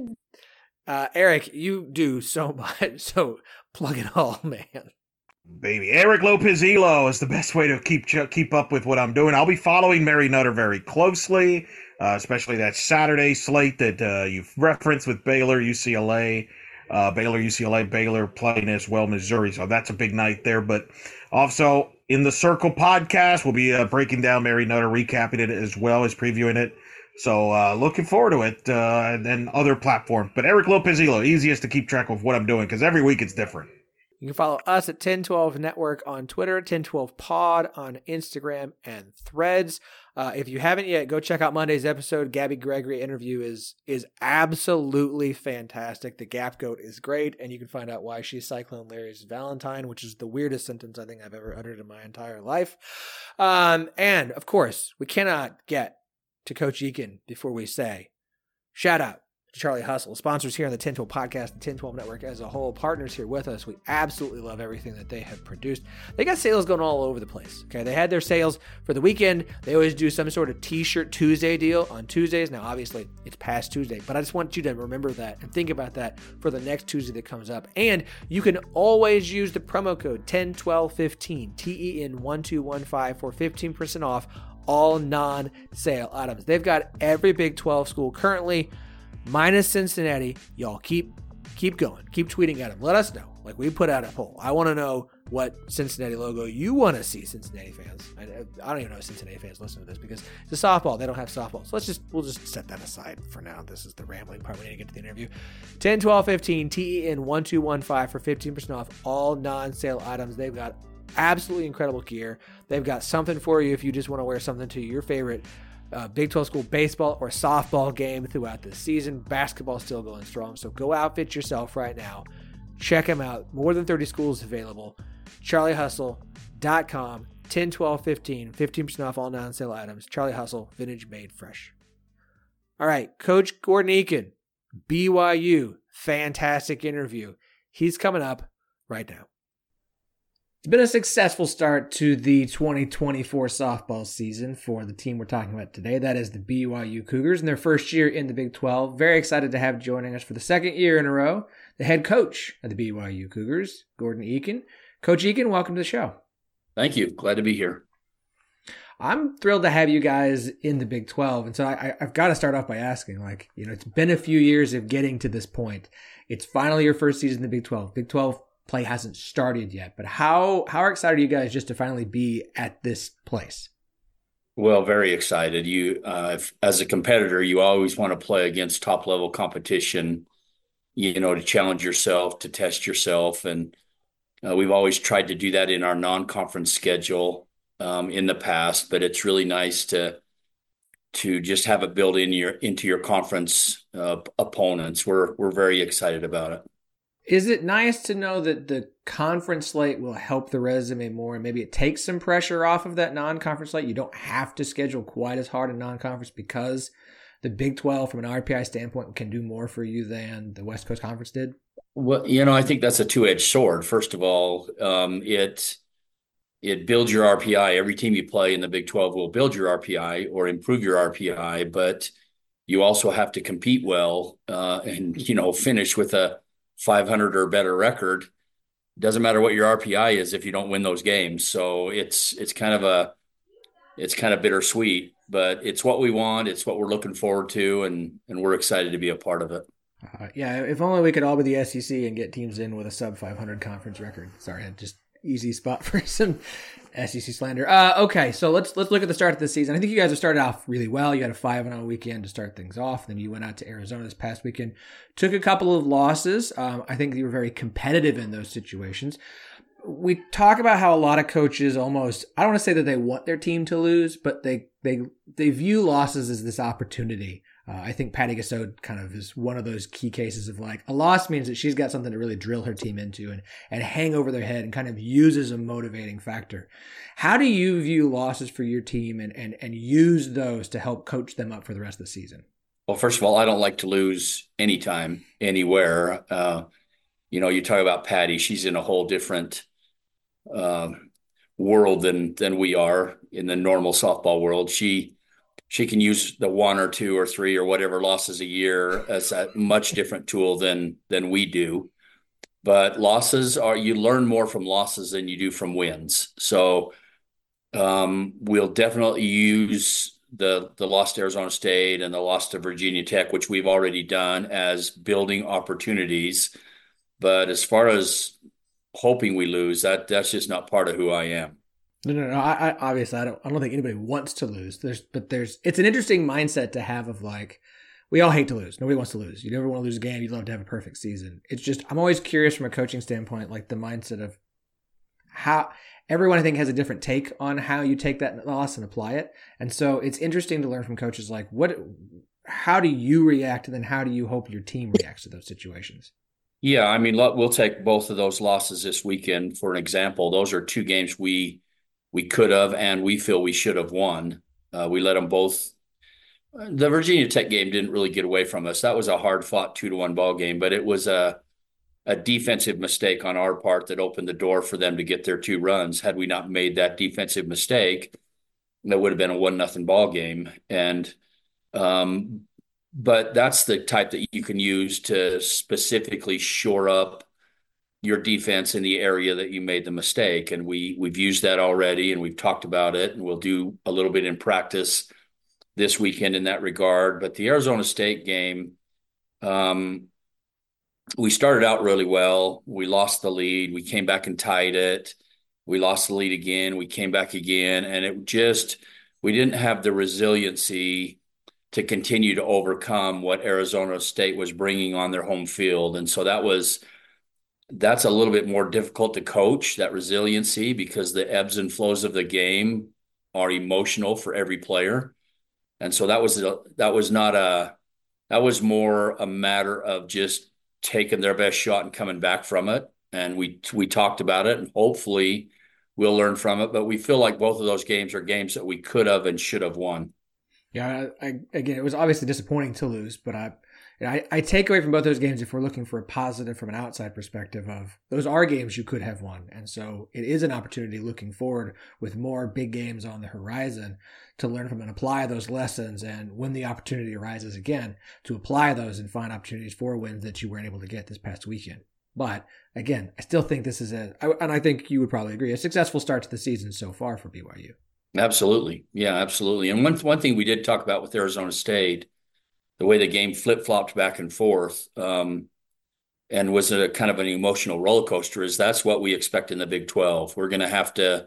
Eric, you do so much. So plug it all, man. Baby, Eric Lopez Elo is the best way to keep up with what I'm doing. I'll be following Mary Nutter very closely. especially that Saturday slate that you've referenced with Baylor, UCLA. Baylor, UCLA, Baylor playing as well, Missouri. So that's a big night there. But also in the Circle podcast, we'll be breaking down Mary Nutter, recapping it as well as previewing it. So looking forward to it, and then other platforms. But Eric Lopezilo, easiest to keep track of what I'm doing because every week it's different. You can follow us at 1012 Network on Twitter, 1012 Pod on Instagram and Threads. If you haven't yet, go check out Monday's episode. Gabby Gregory interview is absolutely fantastic. The Gap Goat is great, and you can find out why she's Cyclone Larry's Valentine, which is the weirdest sentence I think I've ever uttered in my entire life. And, of course, we cannot get to Coach Eakin before we say, shout out to Charlie Hustle, sponsors here on the 1012 podcast, the 1012 Network as a whole, partners here with us. We absolutely love everything that they have produced. They got sales going all over the place. Okay, they had their sales for the weekend. They always do some sort of T-shirt Tuesday deal on Tuesdays. Now, obviously, it's past Tuesday, but I just want you to remember that and think about that for the next Tuesday that comes up. And you can always use the promo code 101215 TEN1215 for 15% off all non-sale items. They've got every Big 12 school currently, minus Cincinnati. Y'all keep going. Keep tweeting at them. Let us know. Like, we put out a poll. I want to know what Cincinnati logo you want to see, Cincinnati fans. I don't even know if Cincinnati fans listen to this because it's a softball. They don't have softball. So we'll just set that aside for now. This is the rambling part. We need to get to the interview. 10, 12, 15, TEN1215 for 15% off all non-sale items. They've got absolutely incredible gear. They've got something for you if you just want to wear something to your favorite Big 12 school baseball or softball game throughout the season. Basketball still going strong, so go outfit yourself right now. Check them out. More than 30 schools available. CharlieHustle.com, 10, 12, 15, 15% off all non-sale items. Charlie Hustle, vintage made fresh. All right, Coach Gordon Eakin, BYU, fantastic interview. He's coming up right now. It's been a successful start to the 2024 softball season for the team we're talking about today. That is the BYU Cougars in their first year in the Big 12. Very excited to have joining us for the second year in a row, the head coach of the BYU Cougars, Gordon Eakin. Coach Eakin, welcome to the show. Thank you. Glad to be here. I'm thrilled to have you guys in the Big 12. And so I've got to start off by asking, it's been a few years of getting to this point. It's finally your first season in the Big 12. Big 12 play hasn't started yet, but how excited are you guys just to finally be at this place? Well, very excited. You, as a competitor, you always want to play against top level competition, to challenge yourself, to test yourself. And we've always tried to do that in our non-conference schedule in the past, but it's really nice to just have it built into your conference opponents. We're very excited about it. Is it nice to know that the conference slate will help the resume more and maybe it takes some pressure off of that non-conference slate? You don't have to schedule quite as hard in non-conference because the Big 12 from an RPI standpoint can do more for you than the West Coast Conference did? Well, I think that's a two-edged sword. First of all, it builds your RPI. Every team you play in the Big 12 will build your RPI or improve your RPI, but you also have to compete well and finish with a 500 or better record. Doesn't matter what your RPI is if you don't win those games. So it's kind of bittersweet, but it's what we want. It's what we're looking forward to, and we're excited to be a part of it. If only we could all be the SEC and get teams in with a sub 500 conference record. Sorry, just easy spot for some SEC slander. Okay, so let's look at the start of the season. I think you guys have started off really well. You had a 5-0 weekend to start things off. Then you went out to Arizona this past weekend, took a couple of losses. I think you were very competitive in those situations. We talk about how a lot of coaches almost, I don't want to say that they want their team to lose, but they view losses as this opportunity. I think Patty Gassot kind of is one of those key cases of a loss means that she's got something to really drill her team into and hang over their head and kind of use as a motivating factor. How do you view losses for your team and use those to help coach them up for the rest of the season? Well, first of all, I don't like to lose anytime, anywhere. You talk about Patty, she's in a whole different world than we are in the normal softball world. She can use the 1 or 2 or 3 or whatever losses a year as a much different tool than we do. But you learn more from losses than you do from wins. So we'll definitely use the loss to Arizona State and the loss to Virginia Tech, which we've already done, as building opportunities. But as far as hoping we lose, that's just not part of who I am. No. I obviously I don't think anybody wants to lose. It's an interesting mindset to have of like, we all hate to lose. Nobody wants to lose. You never want to lose a game. You'd love to have a perfect season. It's just, I'm always curious from a coaching standpoint, like the mindset of how everyone I think has a different take on how you take that loss and apply it. And so it's interesting to learn from coaches like how do you react, and then how do you hope your team reacts to those situations? Yeah, I mean, we'll take both of those losses this weekend for an example. Those are two games we could have and we feel we should have won. We let them both. The Virginia Tech game didn't really get away from us. That was a hard-fought 2-1 ball game, but it was a defensive mistake on our part that opened the door for them to get their 2 runs. Had we not made that defensive mistake, that would have been a 1-0 ball game. And but that's the type that you can use to specifically shore up your defense in the area that you made the mistake. And we've used that already, and we've talked about it, and we'll do a little bit in practice this weekend in that regard. But the Arizona State game, we started out really well. We lost the lead. We came back and tied it. We lost the lead again. We came back again. And we didn't have the resiliency to continue to overcome what Arizona State was bringing on their home field. And so that's a little bit more difficult to coach, that resiliency, because the ebbs and flows of the game are emotional for every player. And so that was more a matter of just taking their best shot and coming back from it. And we talked about it, and hopefully we'll learn from it. But we feel like both of those games are games that we could have and should have won. Yeah, again, it was obviously disappointing to lose, but I take away from both those games, if we're looking for a positive from an outside perspective, of those are games you could have won. And so it is an opportunity looking forward with more big games on the horizon to learn from and apply those lessons. And when the opportunity arises again, to apply those and find opportunities for wins that you weren't able to get this past weekend. But again, I still think this is and I think you would probably agree, a successful start to the season so far for BYU. Absolutely. Yeah, absolutely. And one thing we did talk about with Arizona State, the way the game flip-flopped back and forth, and was a kind of an emotional roller coaster, is that's what we expect in the Big 12. We're going to have to,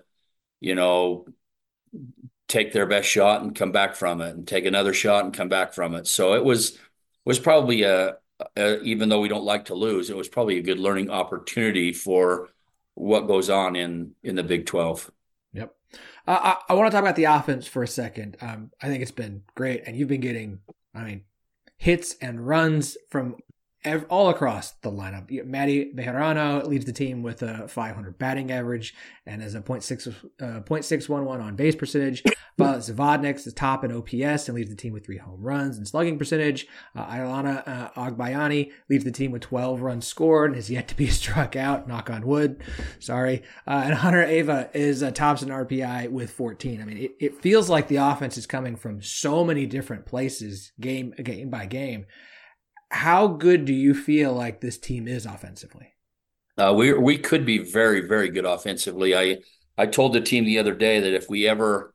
take their best shot and come back from it, and take another shot and come back from it. So it was probably even though we don't like to lose, it was probably a good learning opportunity for what goes on in the Big 12. Yep. I want to talk about the offense for a second. I think it's been great, and you've been getting, hits and runs from all across the lineup. Matty Bejarano leads the team with a .500 batting average and has a .611 on base percentage. Zavodnik's is top in OPS and leads the team with 3 home runs and slugging percentage. Ailana Agbayani leads the team with 12 runs scored and has yet to be struck out. Knock on wood. Sorry. And Hunter Ava is tops in RPI with 14. It feels like the offense is coming from so many different places, game by game. How good do you feel like this team is offensively? We could be very, very good offensively. I told the team the other day that if we ever,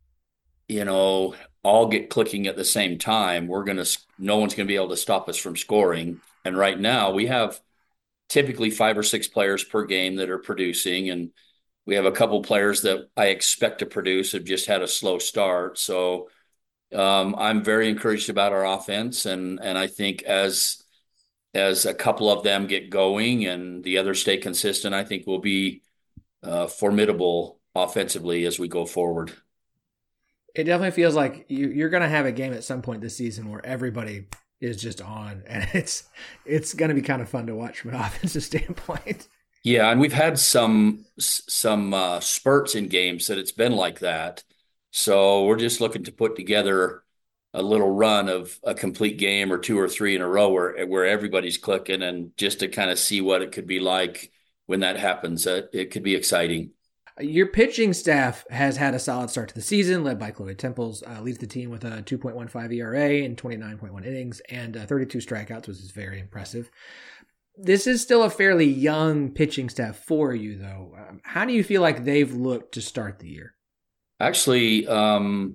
all get clicking at the same time, no one's going to be able to stop us from scoring. And right now we have typically 5 or 6 players per game that are producing, and we have a couple players that I expect to produce have just had a slow start. So I'm very encouraged about our offense, and I think as a couple of them get going and the others stay consistent, I think we'll be formidable offensively as we go forward. It definitely feels like you're going to have a game at some point this season where everybody is just on, and it's going to be kind of fun to watch from an offensive standpoint. Yeah, and we've had some spurts in games that it's been like that. So we're just looking to put together a little run of a complete game or 2 or 3 in a row where everybody's clicking, and just to kind of see what it could be like when that happens. It could be exciting. Your pitching staff has had a solid start to the season, led by Chloe Temples, leads the team with a 2.15 ERA in 29.1 innings and 32 strikeouts, which is very impressive. This is still a fairly young pitching staff for you, though. How do you feel like they've looked to start the year? Actually,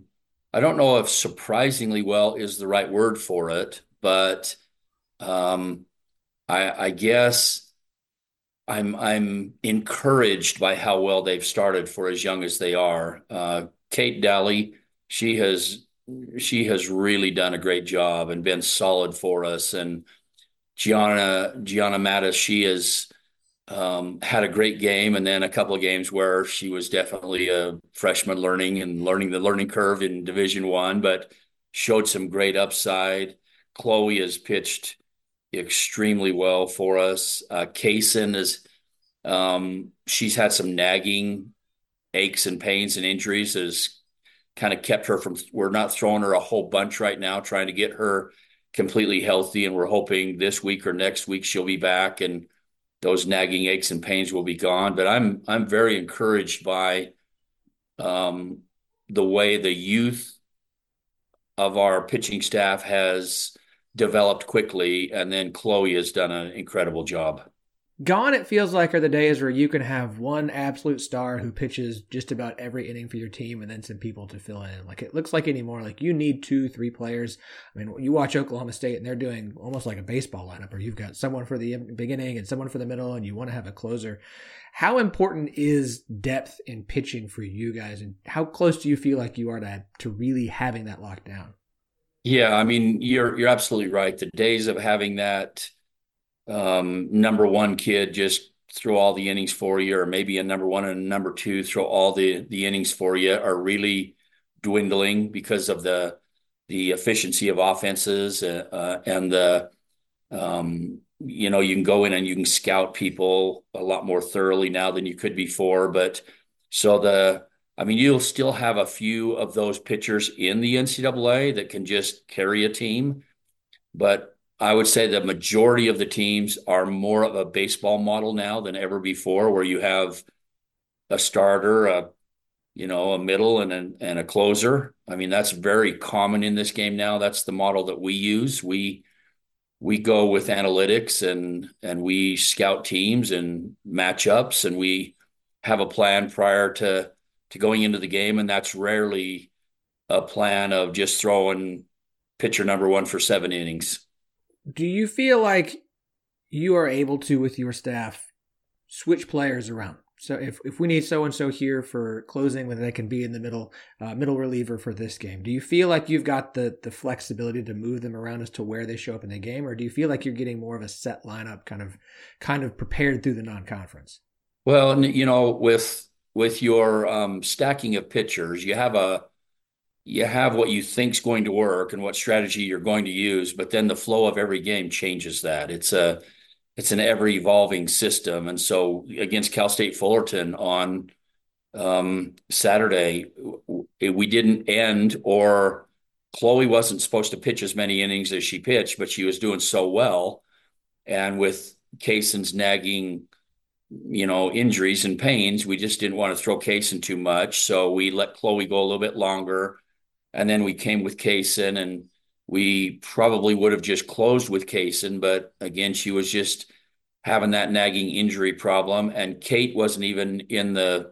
I don't know if surprisingly well is the right word for it, but um, I guess I'm encouraged by how well they've started for as young as they are. Kate Daly, she has she has really done a great job and been solid for us. And Gianna Mattis, she has had a great game, and then a couple of games where she was definitely a freshman learning the learning curve in Division One, but showed some great upside. Chloe has pitched extremely well for us. Kaysen is she's had some nagging aches and pains and injuries, has kind of kept her from. We're not throwing her a whole bunch right now, trying to get her completely healthy, and we're hoping this week or next week she'll be back and those nagging aches and pains will be gone. But I'm very encouraged by the way the youth of our pitching staff has developed quickly, and then Chloe has done an incredible job. Gone, it feels like, are the days where you can have one absolute star who pitches just about every inning for your team and then some people to fill in. Like, it looks like anymore, like you need 2-3 players. I mean, you watch Oklahoma State and they're doing almost like a baseball lineup where you've got someone for the beginning and someone for the middle and you want to have a closer. How important is depth in pitching for you guys, and how close do you feel like you are to really having that locked down? Yeah, I mean, you're absolutely right. The days of having that number one kid just throw all the innings for you, or maybe a number one and a number two throw all the innings for you, are really dwindling because of the efficiency of offenses and the you can go in and you can scout people a lot more thoroughly now than you could before. But I mean, you'll still have a few of those pitchers in the NCAA that can just carry a team, but I would say the majority of the teams are more of a baseball model now than ever before, where you have a starter, a middle, and a closer. I mean, that's very common in this game now. That's the model that we use. We go with analytics and we scout teams and matchups, and we have a plan prior to going into the game, and that's rarely a plan of just throwing pitcher number one for 7 innings. Do you feel like you are able to, with your staff, switch players around? So if we need so-and-so here for closing, then they can be in the middle reliever for this game. Do you feel like you've got the flexibility to move them around as to where they show up in the game? Or do you feel like you're getting more of a set lineup kind of prepared through the non-conference? Well, with your stacking of pitchers, you have what you think's going to work and what strategy you're going to use, but then the flow of every game changes that. It's an ever evolving system. And so against Cal State Fullerton on Saturday, we didn't end, or Chloe wasn't supposed to pitch as many innings as she pitched, but she was doing so well. And with Kaysen's nagging, injuries and pains, we just didn't want to throw Kaysen too much. So we let Chloe go a little bit longer. And then we came with Kaysen, and we probably would have just closed with Kaysen, but again, she was just having that nagging injury problem. And Kate wasn't even in the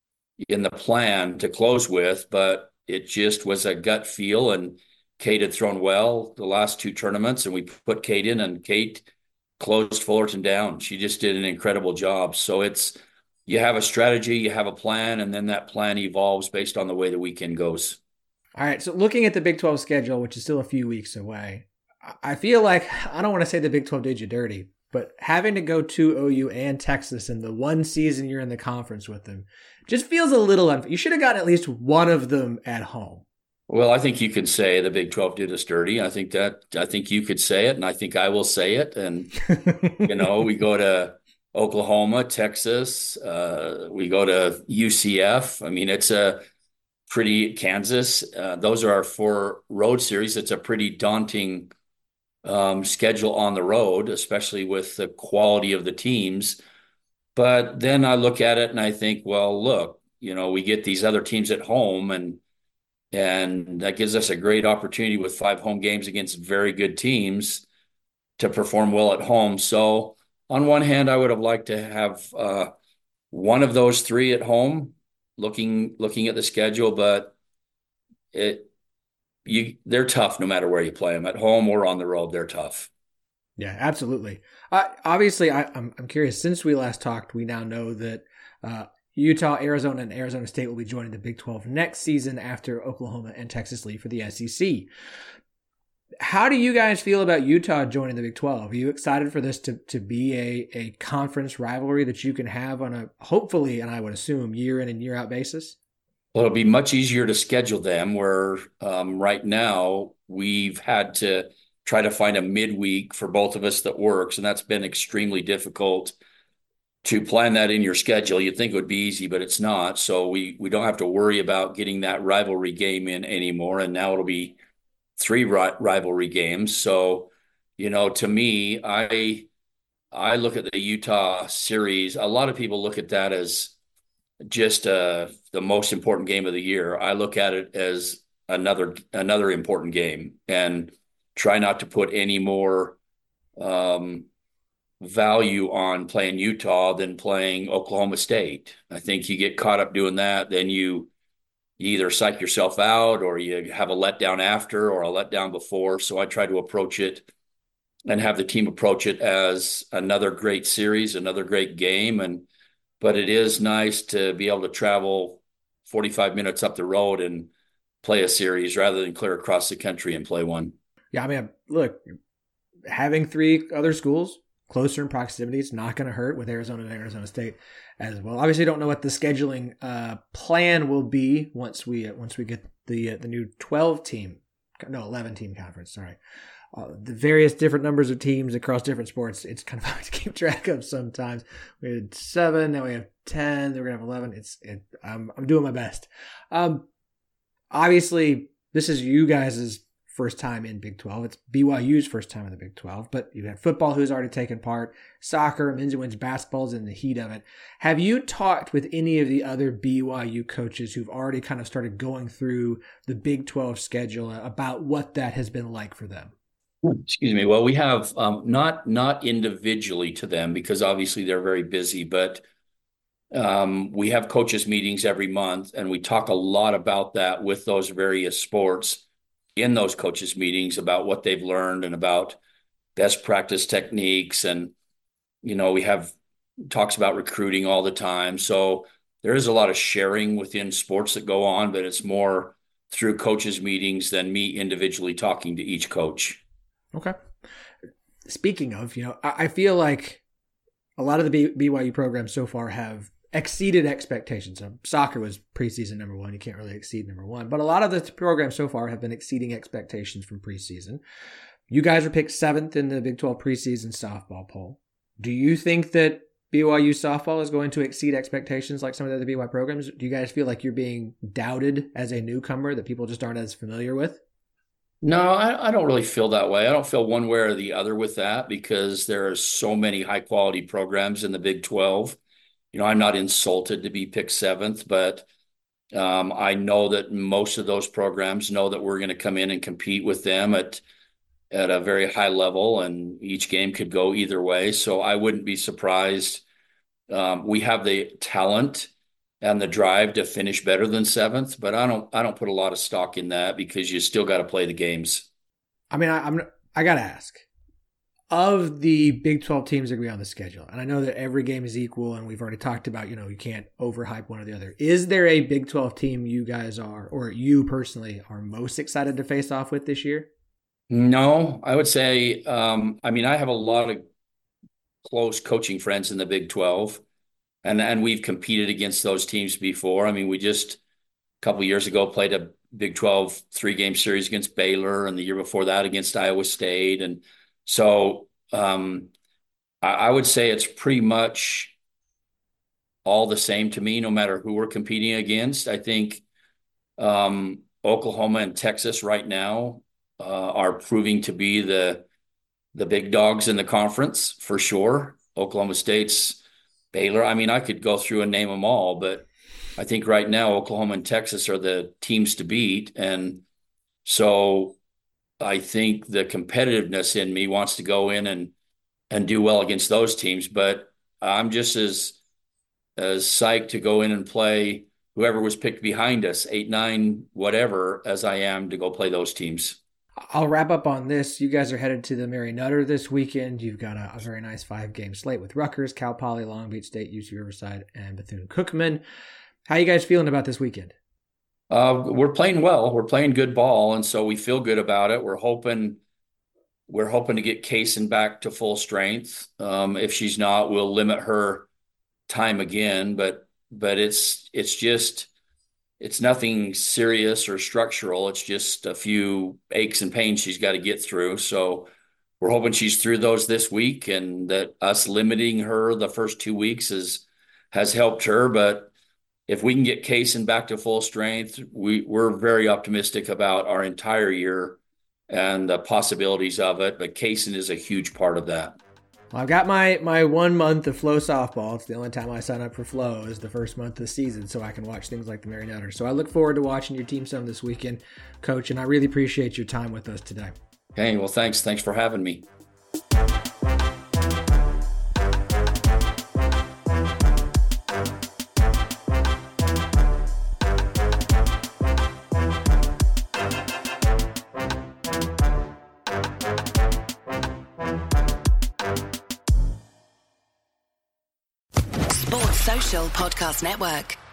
plan to close with, but it just was a gut feel. And Kate had thrown well the last 2 tournaments, and we put Kate in, and Kate closed Fullerton down. She just did an incredible job. So you have a strategy, you have a plan, and then that plan evolves based on the way the weekend goes. All right, so looking at the Big 12 schedule, which is still a few weeks away, I feel like, I don't want to say the Big 12 did you dirty, but having to go to OU and Texas in the one season you're in the conference with them just feels a little unfair. You should have gotten at least one of them at home. Well, I think you could say the Big 12 did us dirty. I think you could say it, and I think I will say it. And, we go to Oklahoma, Texas, we go to UCF. I mean, it's a pretty Kansas. Those are our 4 road series. It's a pretty daunting schedule on the road, especially with the quality of the teams. But then I look at it and I think, well, look, we get these other teams at home, and that gives us a great opportunity with 5 home games against very good teams to perform well at home. So on one hand, I would have liked to have one of those 3 at home, looking at the schedule, but they're tough no matter where you play them, at home or on the road. They're tough. Yeah, absolutely. Obviously, I'm curious. Since we last talked, we now know that Utah, Arizona, and Arizona State will be joining the Big 12 next season after Oklahoma and Texas leave for the SEC. How do you guys feel about Utah joining the Big 12? Are you excited for this to be a conference rivalry that you can have on a, hopefully, and I would assume, year in and year out basis? Well, it'll be much easier to schedule them, where right now we've had to try to find a midweek for both of us that works, and that's been extremely difficult to plan that in your schedule. You'd think it would be easy, but it's not. So we don't have to worry about getting that rivalry game in anymore, and now it'll be 3 rivalry games. So, to me, I look at the Utah series. A lot of people look at that as just the most important game of the year. I look at it as another important game, and try not to put any more value on playing Utah than playing Oklahoma State. I think you get caught up doing that, then you either psych yourself out, or you have a letdown after, or a letdown before. So I try to approach it and have the team approach it as another great series, another great game. But it is nice to be able to travel 45 minutes up the road and play a series rather than clear across the country and play one. Yeah, I mean, look, having 3 other schools closer in proximity, it's not going to hurt with Arizona and Arizona State as well. Obviously, don't know what the scheduling plan will be once we get the new 11 team conference. Sorry, the various different numbers of teams across different sports. It's kind of hard to keep track of sometimes. We had 7, now we have 10. Then we're gonna have 11. I'm doing my best. Obviously, this is you guys' first time in Big 12. It's BYU's first time in the Big 12, but you had football who's already taken part, soccer, men's and women's basketball is in the heat of it. Have you talked with any of the other BYU coaches who've already kind of started going through the Big 12 schedule about what that has been like for them? Excuse me. Well, we have not individually to them, because obviously they're very busy, but we have coaches meetings every month, and we talk a lot about that with those various sports in those coaches meetings, about what they've learned and about best practice techniques. And, we have talks about recruiting all the time. So there is a lot of sharing within sports that go on, but it's more through coaches meetings than me individually talking to each coach. Okay. Speaking of, I feel like a lot of the BYU programs so far have exceeded expectations. Soccer was preseason number 1. You can't really exceed number 1. But a lot of the programs so far have been exceeding expectations from preseason. You guys were picked 7th in the Big 12 preseason softball poll. Do you think that BYU softball is going to exceed expectations like some of the other BYU programs? Do you guys feel like you're being doubted as a newcomer that people just aren't as familiar with? No, I don't really feel that way. I don't feel one way or the other with that, because there are so many high-quality programs in the Big 12. I'm not insulted to be picked 7th, but I know that most of those programs know that we're going to come in and compete with them at a very high level, and each game could go either way. So I wouldn't be surprised. We have the talent and the drive to finish better than 7th, but I don't put a lot of stock in that, because you still got to play the games. I mean, I got to ask. Of the Big 12 teams that agree on the schedule, and I know that every game is equal, and we've already talked about, you can't overhype one or the other. Is there a Big 12 team you guys are, or you personally are most excited to face off with this year? No, I would say, I have a lot of close coaching friends in the Big 12, and we've competed against those teams before. We just, a couple of years ago, played a Big 12 3-game series against Baylor, and the year before that against Iowa State. And so I would say it's pretty much all the same to me, no matter who we're competing against. I think Oklahoma and Texas right now are proving to be the big dogs in the conference for sure. Oklahoma State's, Baylor. I could go through and name them all, but I think right now Oklahoma and Texas are the teams to beat. And so I think the competitiveness in me wants to go in and do well against those teams, but I'm just as psyched to go in and play whoever was picked behind us, 8, 9, whatever, as I am to go play those teams. I'll wrap up on this. You guys are headed to the Mary Nutter this weekend. You've got a very nice 5-game slate with Rutgers, Cal Poly, Long Beach State, UC Riverside, and Bethune-Cookman. How are you guys feeling about this weekend? We're playing well. We're playing good ball, and so we feel good about it. We're hoping to get Kaysen back to full strength. If she's not, we'll limit her time again. But it's nothing serious or structural. It's just a few aches and pains she's got to get through. So we're hoping she's through those this week, and that us limiting her the first 2 weeks has helped her. But if we can get Kaysen back to full strength, we're very optimistic about our entire year and the possibilities of it. But Kaysen is a huge part of that. Well, I've got my 1 month of Flow softball. It's the only time I sign up for Flow is the first month of the season, so I can watch things like the Mary Nutter. So I look forward to watching your team some this weekend, Coach, and I really appreciate your time with us today. Hey, well, thanks. Thanks for having me. Podcast Network.